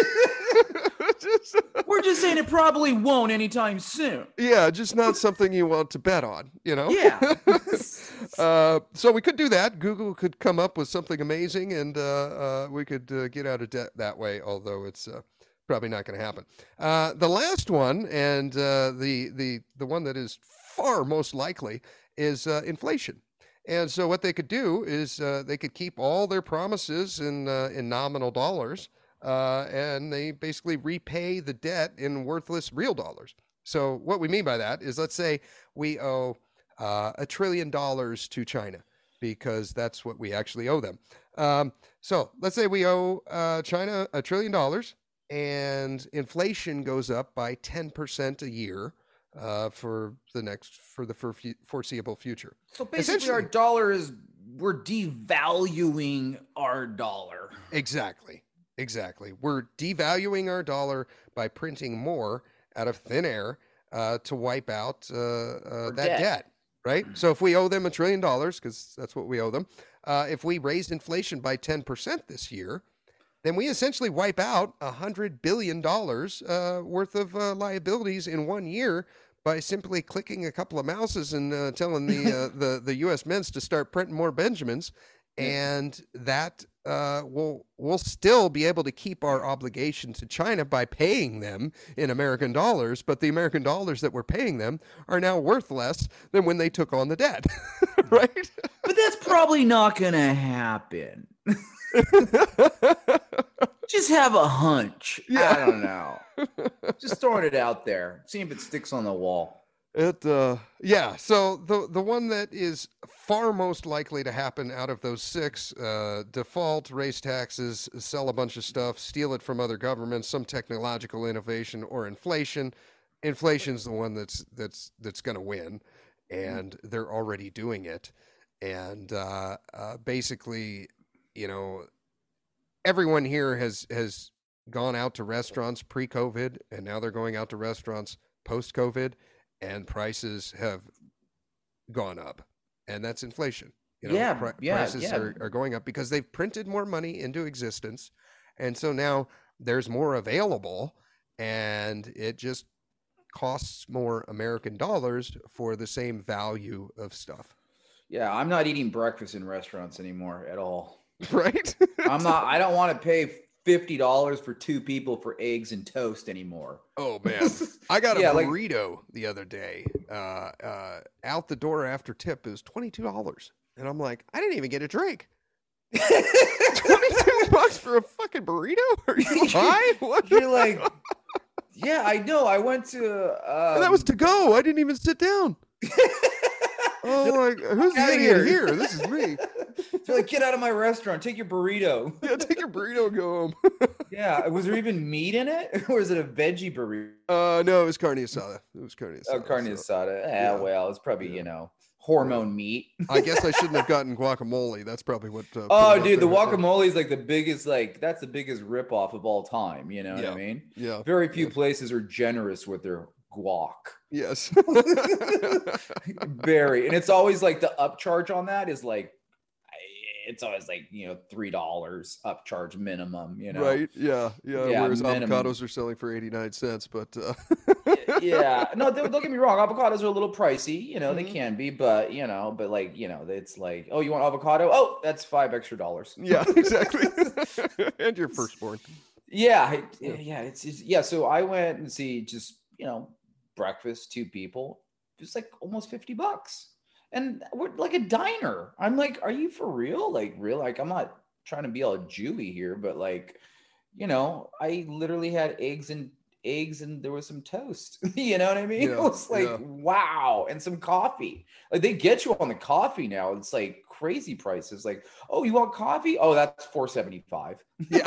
Just- We're just saying it probably won't anytime soon. yeah, just not something you want to bet on, you know? Yeah. Uh, so we could do that. Google could come up with something amazing, and uh, uh, we could uh, get out of debt that way. Although it's uh, probably not going to happen. Uh, the last one, and uh, the the the one that is far most likely, is uh, inflation. And so what they could do is uh, they could keep all their promises in uh, in nominal dollars, uh, and they basically repay the debt in worthless real dollars. So what we mean by that is, let's say we owe uh, a trillion dollars to China, because that's what we actually owe them. Um, so let's say we owe uh, China a trillion dollars, and inflation goes up by ten percent a year uh, for the next for the for foreseeable future. So basically, our Essentially- dollar is we're devaluing our dollar. Exactly. Exactly. We're devaluing our dollar by printing more out of thin air uh, to wipe out uh, uh, that debt. debt. Right. So if we owe them a trillion dollars, because that's what we owe them, uh, if we raised inflation by ten percent this year, then we essentially wipe out a hundred billion dollars uh, worth of uh, liabilities in one year by simply clicking a couple of mouses and uh, telling the, uh, the the U S Mints to start printing more Benjamins, and that uh, will we'll still be able to keep our obligation to China by paying them in American dollars, but the American dollars that we're paying them are now worth less than when they took on the debt, right? But that's probably not gonna happen. Just have a hunch. Yeah. I don't know. Just throwing it out there. See if it sticks on the wall. It uh yeah, so the the one that is far most likely to happen out of those six, uh default, raise taxes, sell a bunch of stuff, steal it from other governments, some technological innovation, or inflation. Inflation's the one that's that's that's going to win, and they're already doing it. And uh, uh basically, you know, everyone here has has gone out to restaurants pre-COVID, and now they're going out to restaurants post-COVID. and prices have gone up, and that's inflation. You know, yeah, pri- yeah, prices yeah. are, are going up because they've printed more money into existence, and so now there's more available, and it just costs more American dollars for the same value of stuff. Yeah, I'm not eating breakfast in restaurants anymore at all. Right? I'm not. I don't want to pay fifty dollars for two people for eggs and toast anymore. Oh man, I got a Yeah, like- burrito the other day. Uh, uh, out the door after tip, it was twenty two dollars, and I'm like, I didn't even get a drink. twenty two bucks for a fucking burrito? Are you high? What? You're like, yeah, I know. I went to. Um, And that was to go. I didn't even sit down. Oh my! Who's Get outta idiot here. here? This is me. They're like, get out of my restaurant. Take your burrito. Yeah, take your burrito and go home. Yeah. Was there even meat in it, or is it a veggie burrito? Uh, no, it was carne asada. It was carne asada. Oh, carne so- asada. Ah, yeah. well, it's probably Yeah. you know hormone meat. I guess I shouldn't have gotten guacamole. That's probably what. Uh, put Oh, it up dude, the there. guacamole is like the biggest, like that's the biggest ripoff of all time. You know Yeah. what I mean? Yeah. Very few Yeah. places are generous with their guac. Yes. Very, and it's always like the upcharge on that is like, it's always like you know three dollars upcharge minimum. You know, Right. Yeah. Yeah. Yeah, Whereas minimum. avocados are selling for eighty-nine cents, but uh, Yeah, no, don't don't get me wrong. Avocados are a little pricey. You know, Mhm. they can be, but you know, but like you know, it's like, oh, you want avocado? Oh, that's five extra dollars. yeah, exactly. And your firstborn. Yeah, it- Yeah. yeah, it's, it's yeah. So I went and see just you know breakfast, two people, just like almost fifty bucks, and we're like a diner. I'm like, are you for real? Like real? Like I'm not trying to be all Jewy here, but like, you know, I literally had eggs and eggs and there was some toast. You know what I mean? Yeah, It was like yeah. wow, and some coffee. Like they get you on the coffee now. It's like crazy prices. Like, oh, you want coffee? Oh, that's four seventy-five. Yeah.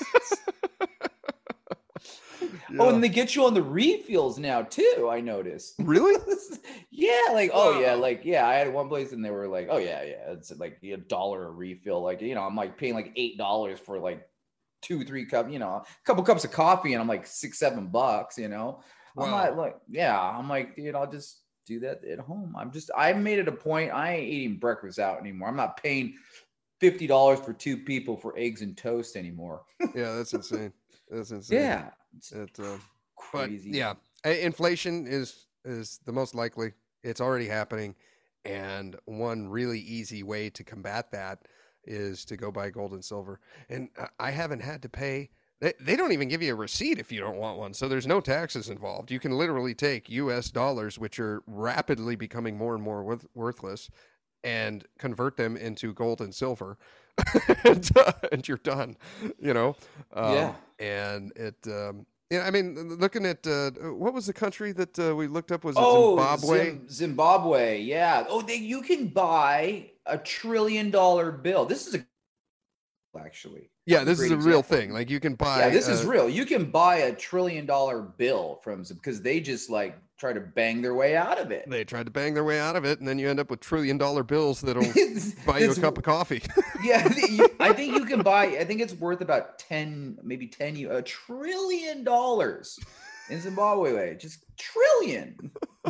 Oh, Yeah. and they get you on the refills now too. I noticed. Really? Yeah, like oh yeah, Wow. like yeah. I had one place and they were like, oh yeah, yeah, it's like a dollar a refill. Like you know, I'm like paying like eight dollars for like two, three cup, you know, a couple cups of coffee, and I'm like six, seven bucks. You know, I'm Wow. not like yeah. I'm like, dude, I'll just do that at home. I'm just I made it a point. I ain't eating breakfast out anymore. I'm not paying fifty dollars for two people for eggs and toast anymore. Yeah, that's insane. That's insane. Yeah, it's It, uh, but crazy. yeah, i- inflation is is the most likely. It's already happening, and one really easy way to combat that is to go buy gold and silver. And I- I haven't had to pay. They, they don't even give you a receipt if you don't want one, so there's no taxes involved. You can literally take U S dollars, which are rapidly becoming more and more worth, worthless, and convert them into gold and silver, and, uh, and you're done. You know. Um, Yeah. And it. Um, yeah, I mean, looking at uh, what was the country that uh, we looked up? Was it Oh, Zimbabwe? Zim- Zimbabwe, yeah. Oh, they you can buy a trillion dollar bill. This is a actually. Yeah, this is Great a real example. thing. Like you can buy. Yeah, this is uh, real. You can buy a trillion dollar bill from Zim because they just like try to bang their way out of it. They tried to bang their way out of it, and then you end up with trillion dollar bills that'll buy you a It's- cup of coffee. Yeah, you- I think you can buy. I think it's worth about ten, maybe ten, a trillion dollars in Zimbabwe. Way, just trillion,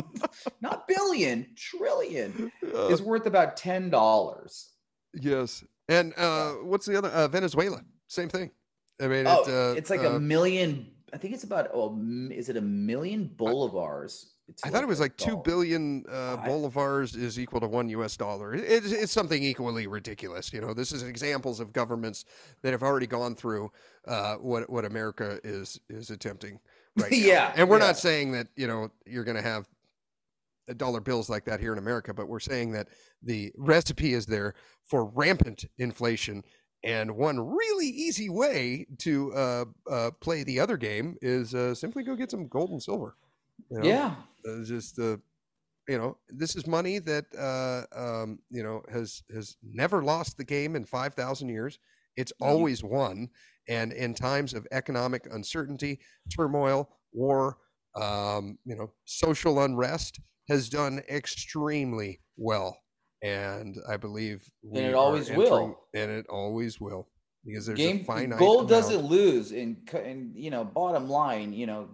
not billion, trillion Uh, is worth about ten dollars. yes, and uh, what's the other? Uh, Venezuela, same thing. I mean, Oh, it, uh, it's like uh, a million. I think it's about. Oh, m- is it a million bolivars? It's I thought it was a like two dollar. billion uh, I- bolivars is equal to one U S dollar. It, it's, it's something equally ridiculous. You know, this is examples of governments that have already gone through uh, what what America is is attempting right now. Yeah, and we're yeah. not saying that you know you're going to have dollar bills like that here in America, but we're saying that the recipe is there for rampant inflation. And one really easy way to uh, uh, play the other game is uh, simply go get some gold and silver. You know? Yeah, Uh, just uh, you know, this is money that uh, um, you know has has never lost the game in five thousand years. It's No, you- always won, and in times of economic uncertainty, turmoil, war, um, you know, social unrest, has done extremely well. And I believe we it are always will. entering- and it always will, because there's a game finite gold amount. doesn't lose, and and you know, bottom line, you know,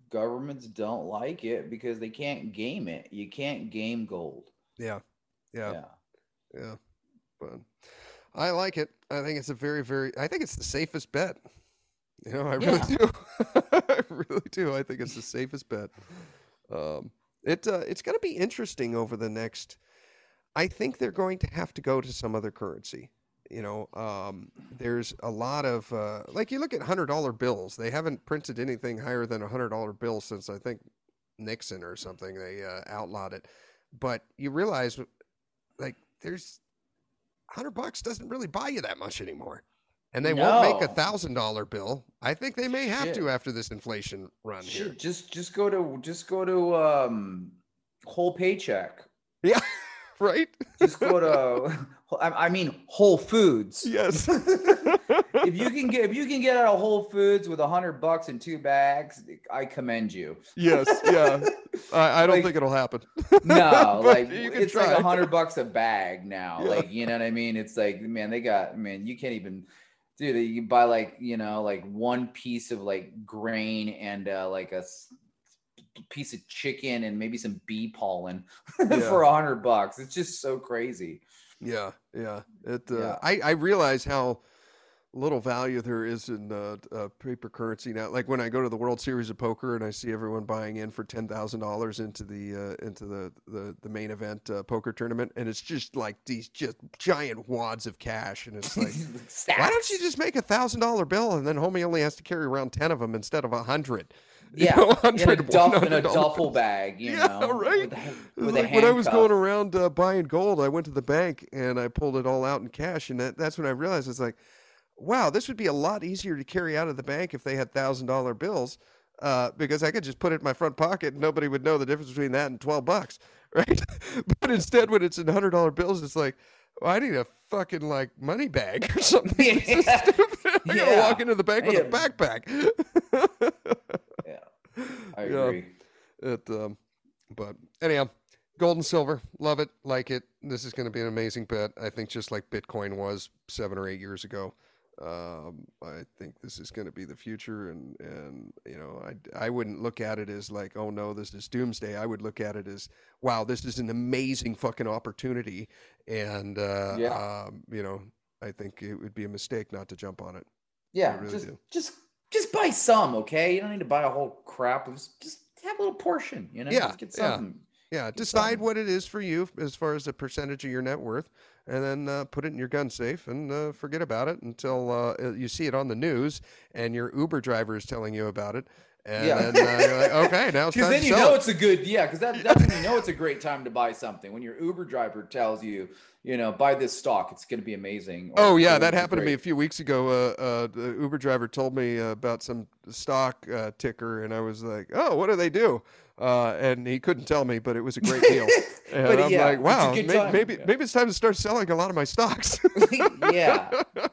governments don't like it because they can't game it. You can't game gold. Yeah. Yeah. Yeah. Yeah. But I like it. I think it's a very, very, I think it's the safest bet. You know, I really Yeah. do. I really do. I think it's the safest bet. Um, it, uh, it's going to be interesting over the next, I think they're going to have to go to some other currency. You know, um, there's a lot of, uh, like you look at one hundred dollar bills. They haven't printed anything higher than a one hundred dollar bill since I think Nixon or something. They uh, outlawed it. But you realize, like, there's one hundred bucks doesn't really buy you that much anymore. And they No. won't make a one thousand dollar bill. I think they may have Shit. to after this inflation run Shit, here. just just go to just go to um whole paycheck. Yeah, right? Just go to I I mean Whole Foods. Yes. If you can get if you can get out of Whole Foods with a hundred bucks and two bags, I commend you. Yes, yeah. I, I don't Like, think it'll happen. No, But like you can it's try. like a hundred bucks a bag now. Yeah. Like, you know what I mean? It's like, man, they got man, you can't even dude, you buy like, you know, like one piece of like grain and uh like a s- piece of chicken and maybe some bee pollen Yeah. for a hundred bucks. It's just so crazy. Yeah, yeah. It. Uh, Yeah. I I realize how little value there is in uh, uh, paper currency now. Like when I go to the World Series of Poker and I see everyone buying in for ten thousand dollars into the uh, into the, the the main event uh, poker tournament, and it's just like these just giant wads of cash, and it's like, why don't you just make a thousand dollar bill and then homie only has to carry around ten of them instead of a hundred? Yeah, You know, in a, one hundred, duff, in a one hundred dollars. duffel bag, you Yeah, know, right. with, a, It was with a like when I was handcuff. going around uh, buying gold, I went to the bank and I pulled it all out in cash, and that, that's when I realized it's like, wow, this would be a lot easier to carry out of the bank if they had thousand dollar bills, uh, because I could just put it in my front pocket and nobody would know the difference between that and twelve bucks, right? But instead, when it's in hundred dollar bills, it's like, well, I need a fucking like money bag or something. This is Yeah. stupid. I gotta Yeah. walk into the bank with Yeah. a backpack. Yeah, I Yeah. agree. It, um, but anyhow, gold and silver, love it, like it. This is going to be an amazing bet. I think just like Bitcoin was seven or eight years ago. Um, I think this is going to be the future, and and you know, I I wouldn't look at it as like, oh no, this is doomsday. I would look at it as, wow, this is an amazing fucking opportunity, and uh, Yeah. um, you know, I think it would be a mistake not to jump on it. Yeah, really just do. just just buy some, okay? You don't need to buy a whole crap. Just, just have a little portion, you know. Yeah, just get yeah. something. Yeah, Get decide something. what it is for you as far as the percentage of your net worth, and then uh, put it in your gun safe and uh, forget about it until uh, you see it on the news and your Uber driver is telling you about it. And Yeah. then uh, you're like, okay, now it's Because time then to you sell know it. it's a good, yeah. Because that, that's when you know it's a great time to buy something. When your Uber driver tells you, you know, buy this stock, it's going to be amazing. Oh or, yeah, or that it's happened to me a great- few weeks ago. Uh, uh, the Uber driver told me uh, about some stock uh, ticker, and I was like, "Oh, what do they do?" Uh, and he couldn't tell me, but it was a great deal. And But I'm yeah, like, it's a "Wow, good may- time. maybe Yeah. maybe it's time to start selling a lot of my stocks." yeah,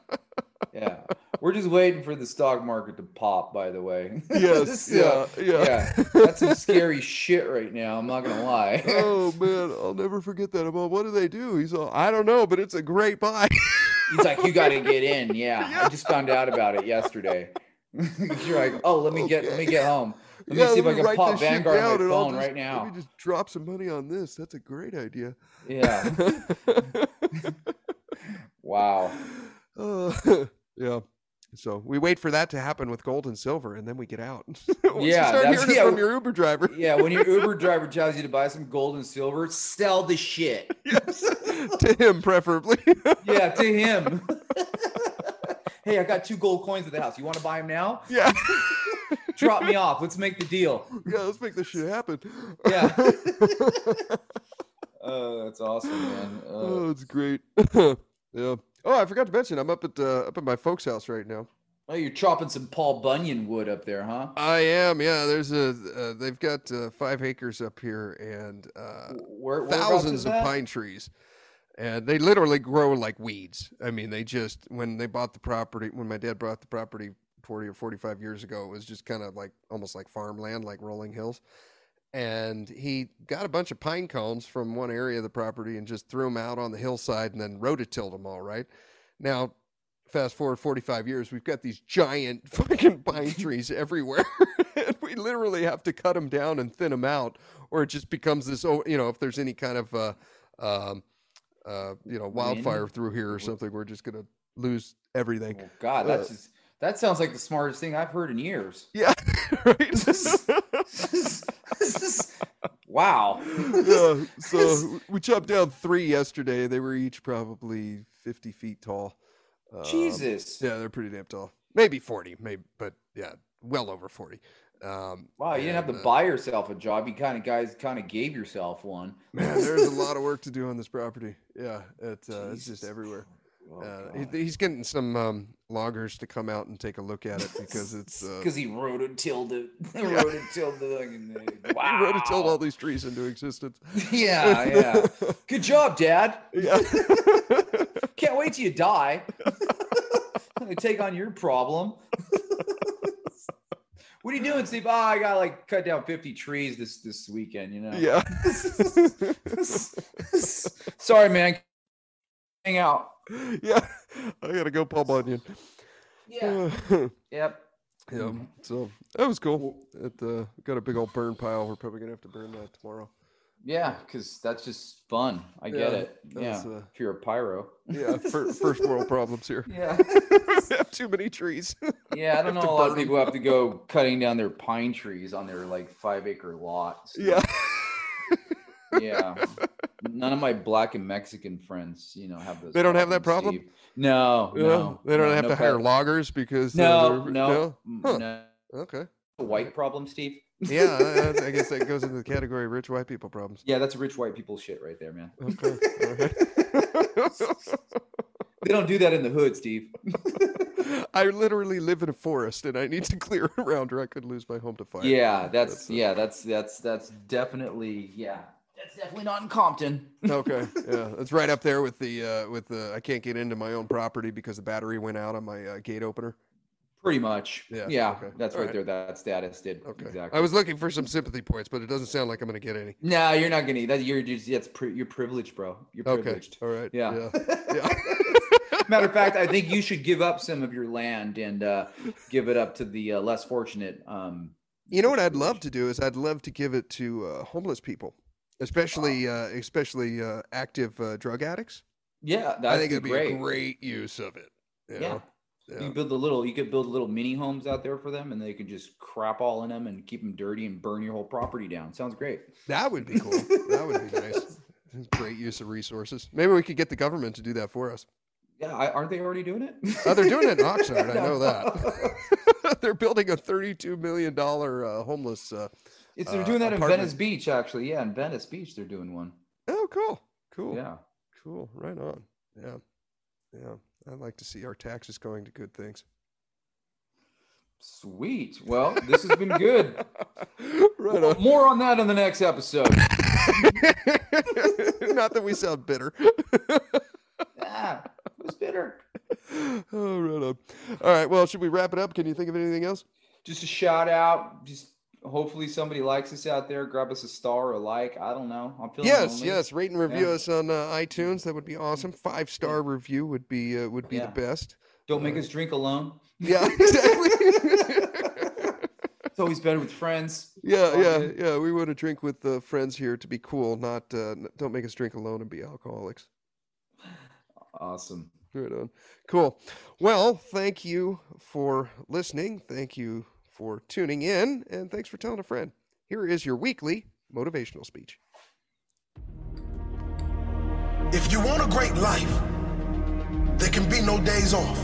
yeah. We're just waiting for the stock market to pop. By the way. Yes, So, yeah, yeah. yeah. That's some scary shit right now. I'm not gonna lie. Oh man, I'll never forget that. I'm all, what do they do? He's all, I don't know, but it's a great buy. He's like, you got to get in. Yeah, Yeah. I just found out about it yesterday. You're like, oh, let me get, let me get home. Let Yeah, me see if let I me can write pop this shit Vanguard on down my and I'll phone just- right now. Let me just drop some money on this. That's a great idea. Yeah. Wow. Uh, yeah. So we wait for that to happen with gold and silver, and then we get out. Once you Yeah, start that's- hearing it yeah. from your Uber driver. Yeah, when your Uber driver tells you to buy some gold and silver, sell the shit. Yes, to him preferably. Yeah, to him. Hey, I got two gold coins at the house. You want to buy them now? Yeah. Drop me off. Let's make the deal. Yeah, let's make this shit happen. Yeah. Oh, that's awesome, man. Uh, Oh, it's great. Yeah. Oh, I forgot to mention, I'm up at uh, up at my folks' house right now. oh, you're chopping some Paul Bunyan wood up there, huh? I am. Yeah. There's a. Uh, they've got uh, five acres up here and uh, Where, whereabouts is thousands of that? pine trees, and they literally grow like weeds. I mean, they just when they bought the property, when my dad bought the property forty or forty-five years ago, it was just kind of like almost like farmland, like rolling hills. And he got a bunch of pine cones from one area of the property and just threw them out on the hillside and then rototilled them all, right? Now, fast forward forty-five years, we've got these giant fucking pine trees everywhere. And we literally have to cut them down and thin them out, or it just becomes this. Oh, you know, if there's any kind of uh, um, uh, you know, wildfire through here or something, we're just gonna lose everything. Oh, God, that's just, that sounds like the smartest thing I've heard in years. Yeah, right. Wow. Yeah, so we chopped down three yesterday. They were each probably fifty feet tall. Um, Jesus. Yeah, they're pretty damn tall. Maybe forty, maybe, but yeah, well over forty. Um, wow, you didn't have to uh, buy yourself a job. You kind of guys kind of gave yourself one. Man, there's a lot of work to do on this property. Yeah, it, uh, it's just everywhere. Oh, uh, he, he's getting some um, loggers to come out and take a look at it because it's because uh, he rototilled it. Yeah. Rototilled the wow. He rototilled all these trees into existence. Yeah, yeah. Good job, Dad. Yeah. Can't wait till you die. I take on your problem. What are you doing, Steve? Oh, I got like cut down fifty trees this this weekend. You know. Yeah. Sorry, man. Hang out. Yeah, I gotta go, Paul Bunyan. Yeah. Yep. Yeah. So that was cool. It uh, got a big old burn pile. We're probably gonna have to burn that tomorrow. Yeah, because that's just fun. I get yeah, it. Yeah. Uh, if you're a pyro. Yeah. For, first world problems here. Yeah. We have too many trees. Yeah, I don't know. A lot of people have to go cutting down their pine trees on their like five acre lot. So. Yeah. Yeah. None of my black and Mexican friends, you know, have those. They don't problems, have that problem? Steve. No, yeah. no. They don't no, have no to problem. hire loggers because no, no, no, huh. no. Okay. A white problem, Steve. Yeah, I, I guess that goes into the category of rich white people problems. Yeah, that's rich white people shit right there, man. Okay. All right. They don't do that in the hood, Steve. I literally live in a forest and I need to clear around or I could lose my home to fire. Yeah, that's, that's yeah, that's that's that's definitely yeah. That's definitely not in Compton. Okay, yeah, it's right up there with the uh, with the. I can't get into my own property because the battery went out on my uh, gate opener. Pretty much. Yeah. Yeah, okay. that's All right, right there. That status did. Okay. Exactly. I was looking for some sympathy points, but it doesn't sound like I'm going to get any. No, you're not going to. That you're just that's pri- you're privileged, bro. You're privileged. Okay. All right. Yeah. Yeah. yeah. Matter of fact, I think you should give up some of your land and uh, give it up to the uh, less fortunate. Um, you know what I'd love to do is I'd love to give it to uh, homeless people. Especially, uh, especially uh, active uh, drug addicts. Yeah, I think it'd be great. a great use of it. You yeah. know? Yeah. You build a little. You could build little mini homes out there for them, and they could just crap all in them and keep them dirty and burn your whole property down. Sounds great. That would be cool. That would be nice. Great use of resources. Maybe we could get the government to do that for us. Yeah, I, aren't they already doing it? Oh, they're doing it in Oxnard. I know that. They're building a thirty-two million dollar uh, homeless. Uh, It's they're doing that uh, in Venice Beach, actually. Yeah, in Venice Beach, they're doing one. Oh, cool, cool. Yeah, cool. Right on. Yeah, yeah. I'd like to see our taxes going to good things. Sweet. Well, this has been good. Right well, on. More on that in the next episode. Not that we sound bitter. Yeah, it was bitter. Oh, right on. All right. Well, should we wrap it up? Can you think of anything else? Just a shout out. Just. Hopefully somebody likes us out there. Grab us a star or a like. I don't know. I'm feeling yes, lonely. yes. Rate and review yeah. us on uh, iTunes. That would be awesome. Five star yeah. review would be uh, would be yeah. the best. Don't make uh, us drink alone. Yeah, exactly. It's always better with friends. Yeah, yeah, good. yeah. We want to drink with uh, friends here to be cool. Not uh, don't make us drink alone and be alcoholics. Awesome. Right on. Cool. Well, thank you for listening. Thank you for tuning in, and thanks for telling a friend. Here is your weekly motivational speech. If you want a great life, there can be no days off.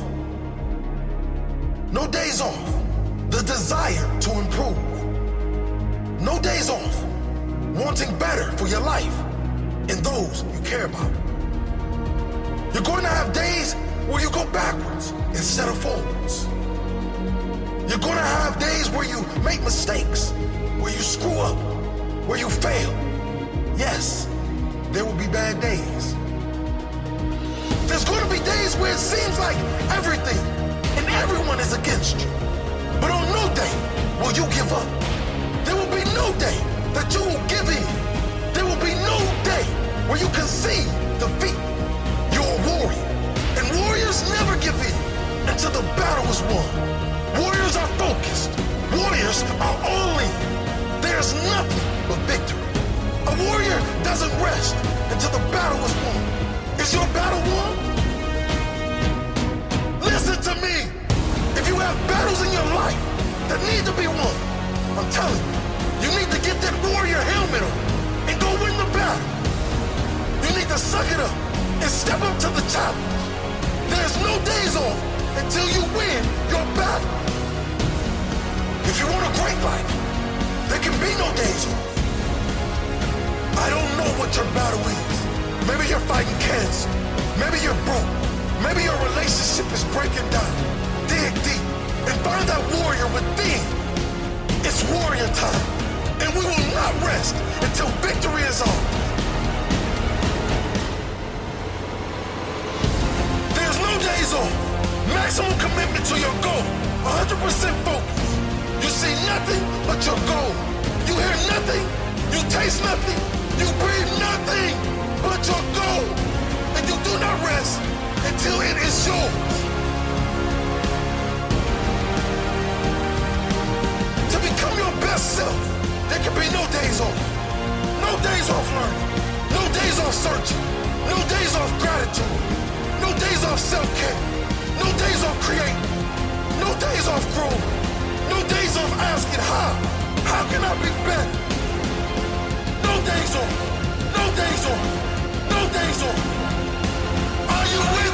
No days off. The desire to improve. No days off. Wanting better for your life and those you care about. You're going to have days where you go backwards instead of forwards. You're going to have days where you make mistakes, where you screw up, where you fail. Yes, there will be bad days. There's going to be days where it seems like everything and everyone is against you. But on no day will you give up. There will be no day that you will give in. There will be no day where you concede defeat. You're a warrior, and warriors never give in until the battle is won. Warriors are focused. Warriors warriors are only. There's nothing but victory. A warrior doesn't rest until the battle is won. Is your battle won? Listen to me. If you have battles in your life that need to be won, I'm telling you, you need to get that warrior helmet on and go win the battle. You need to suck it up and step up to the challenge. There's no days off until you win your battle. If you want a great life, there can be no days off. I don't know what your battle is. Maybe you're fighting cancer. Maybe you're broke. Maybe your relationship is breaking down. Dig deep and find that warrior within. It's warrior time, and we will not rest until victory is ours. There's no days off. Maximum commitment to your goal. one hundred percent focus. You see nothing but your goal. You hear nothing. You taste nothing. You breathe nothing but your goal. And you do not rest until it is yours. To become your best self, there can be no days off. No days off learning. No days off searching. No days off gratitude. No days off self-care. No days off creating. No days off growing. No days off asking how. How can I be better? No days off. No days off. No days off. Are you with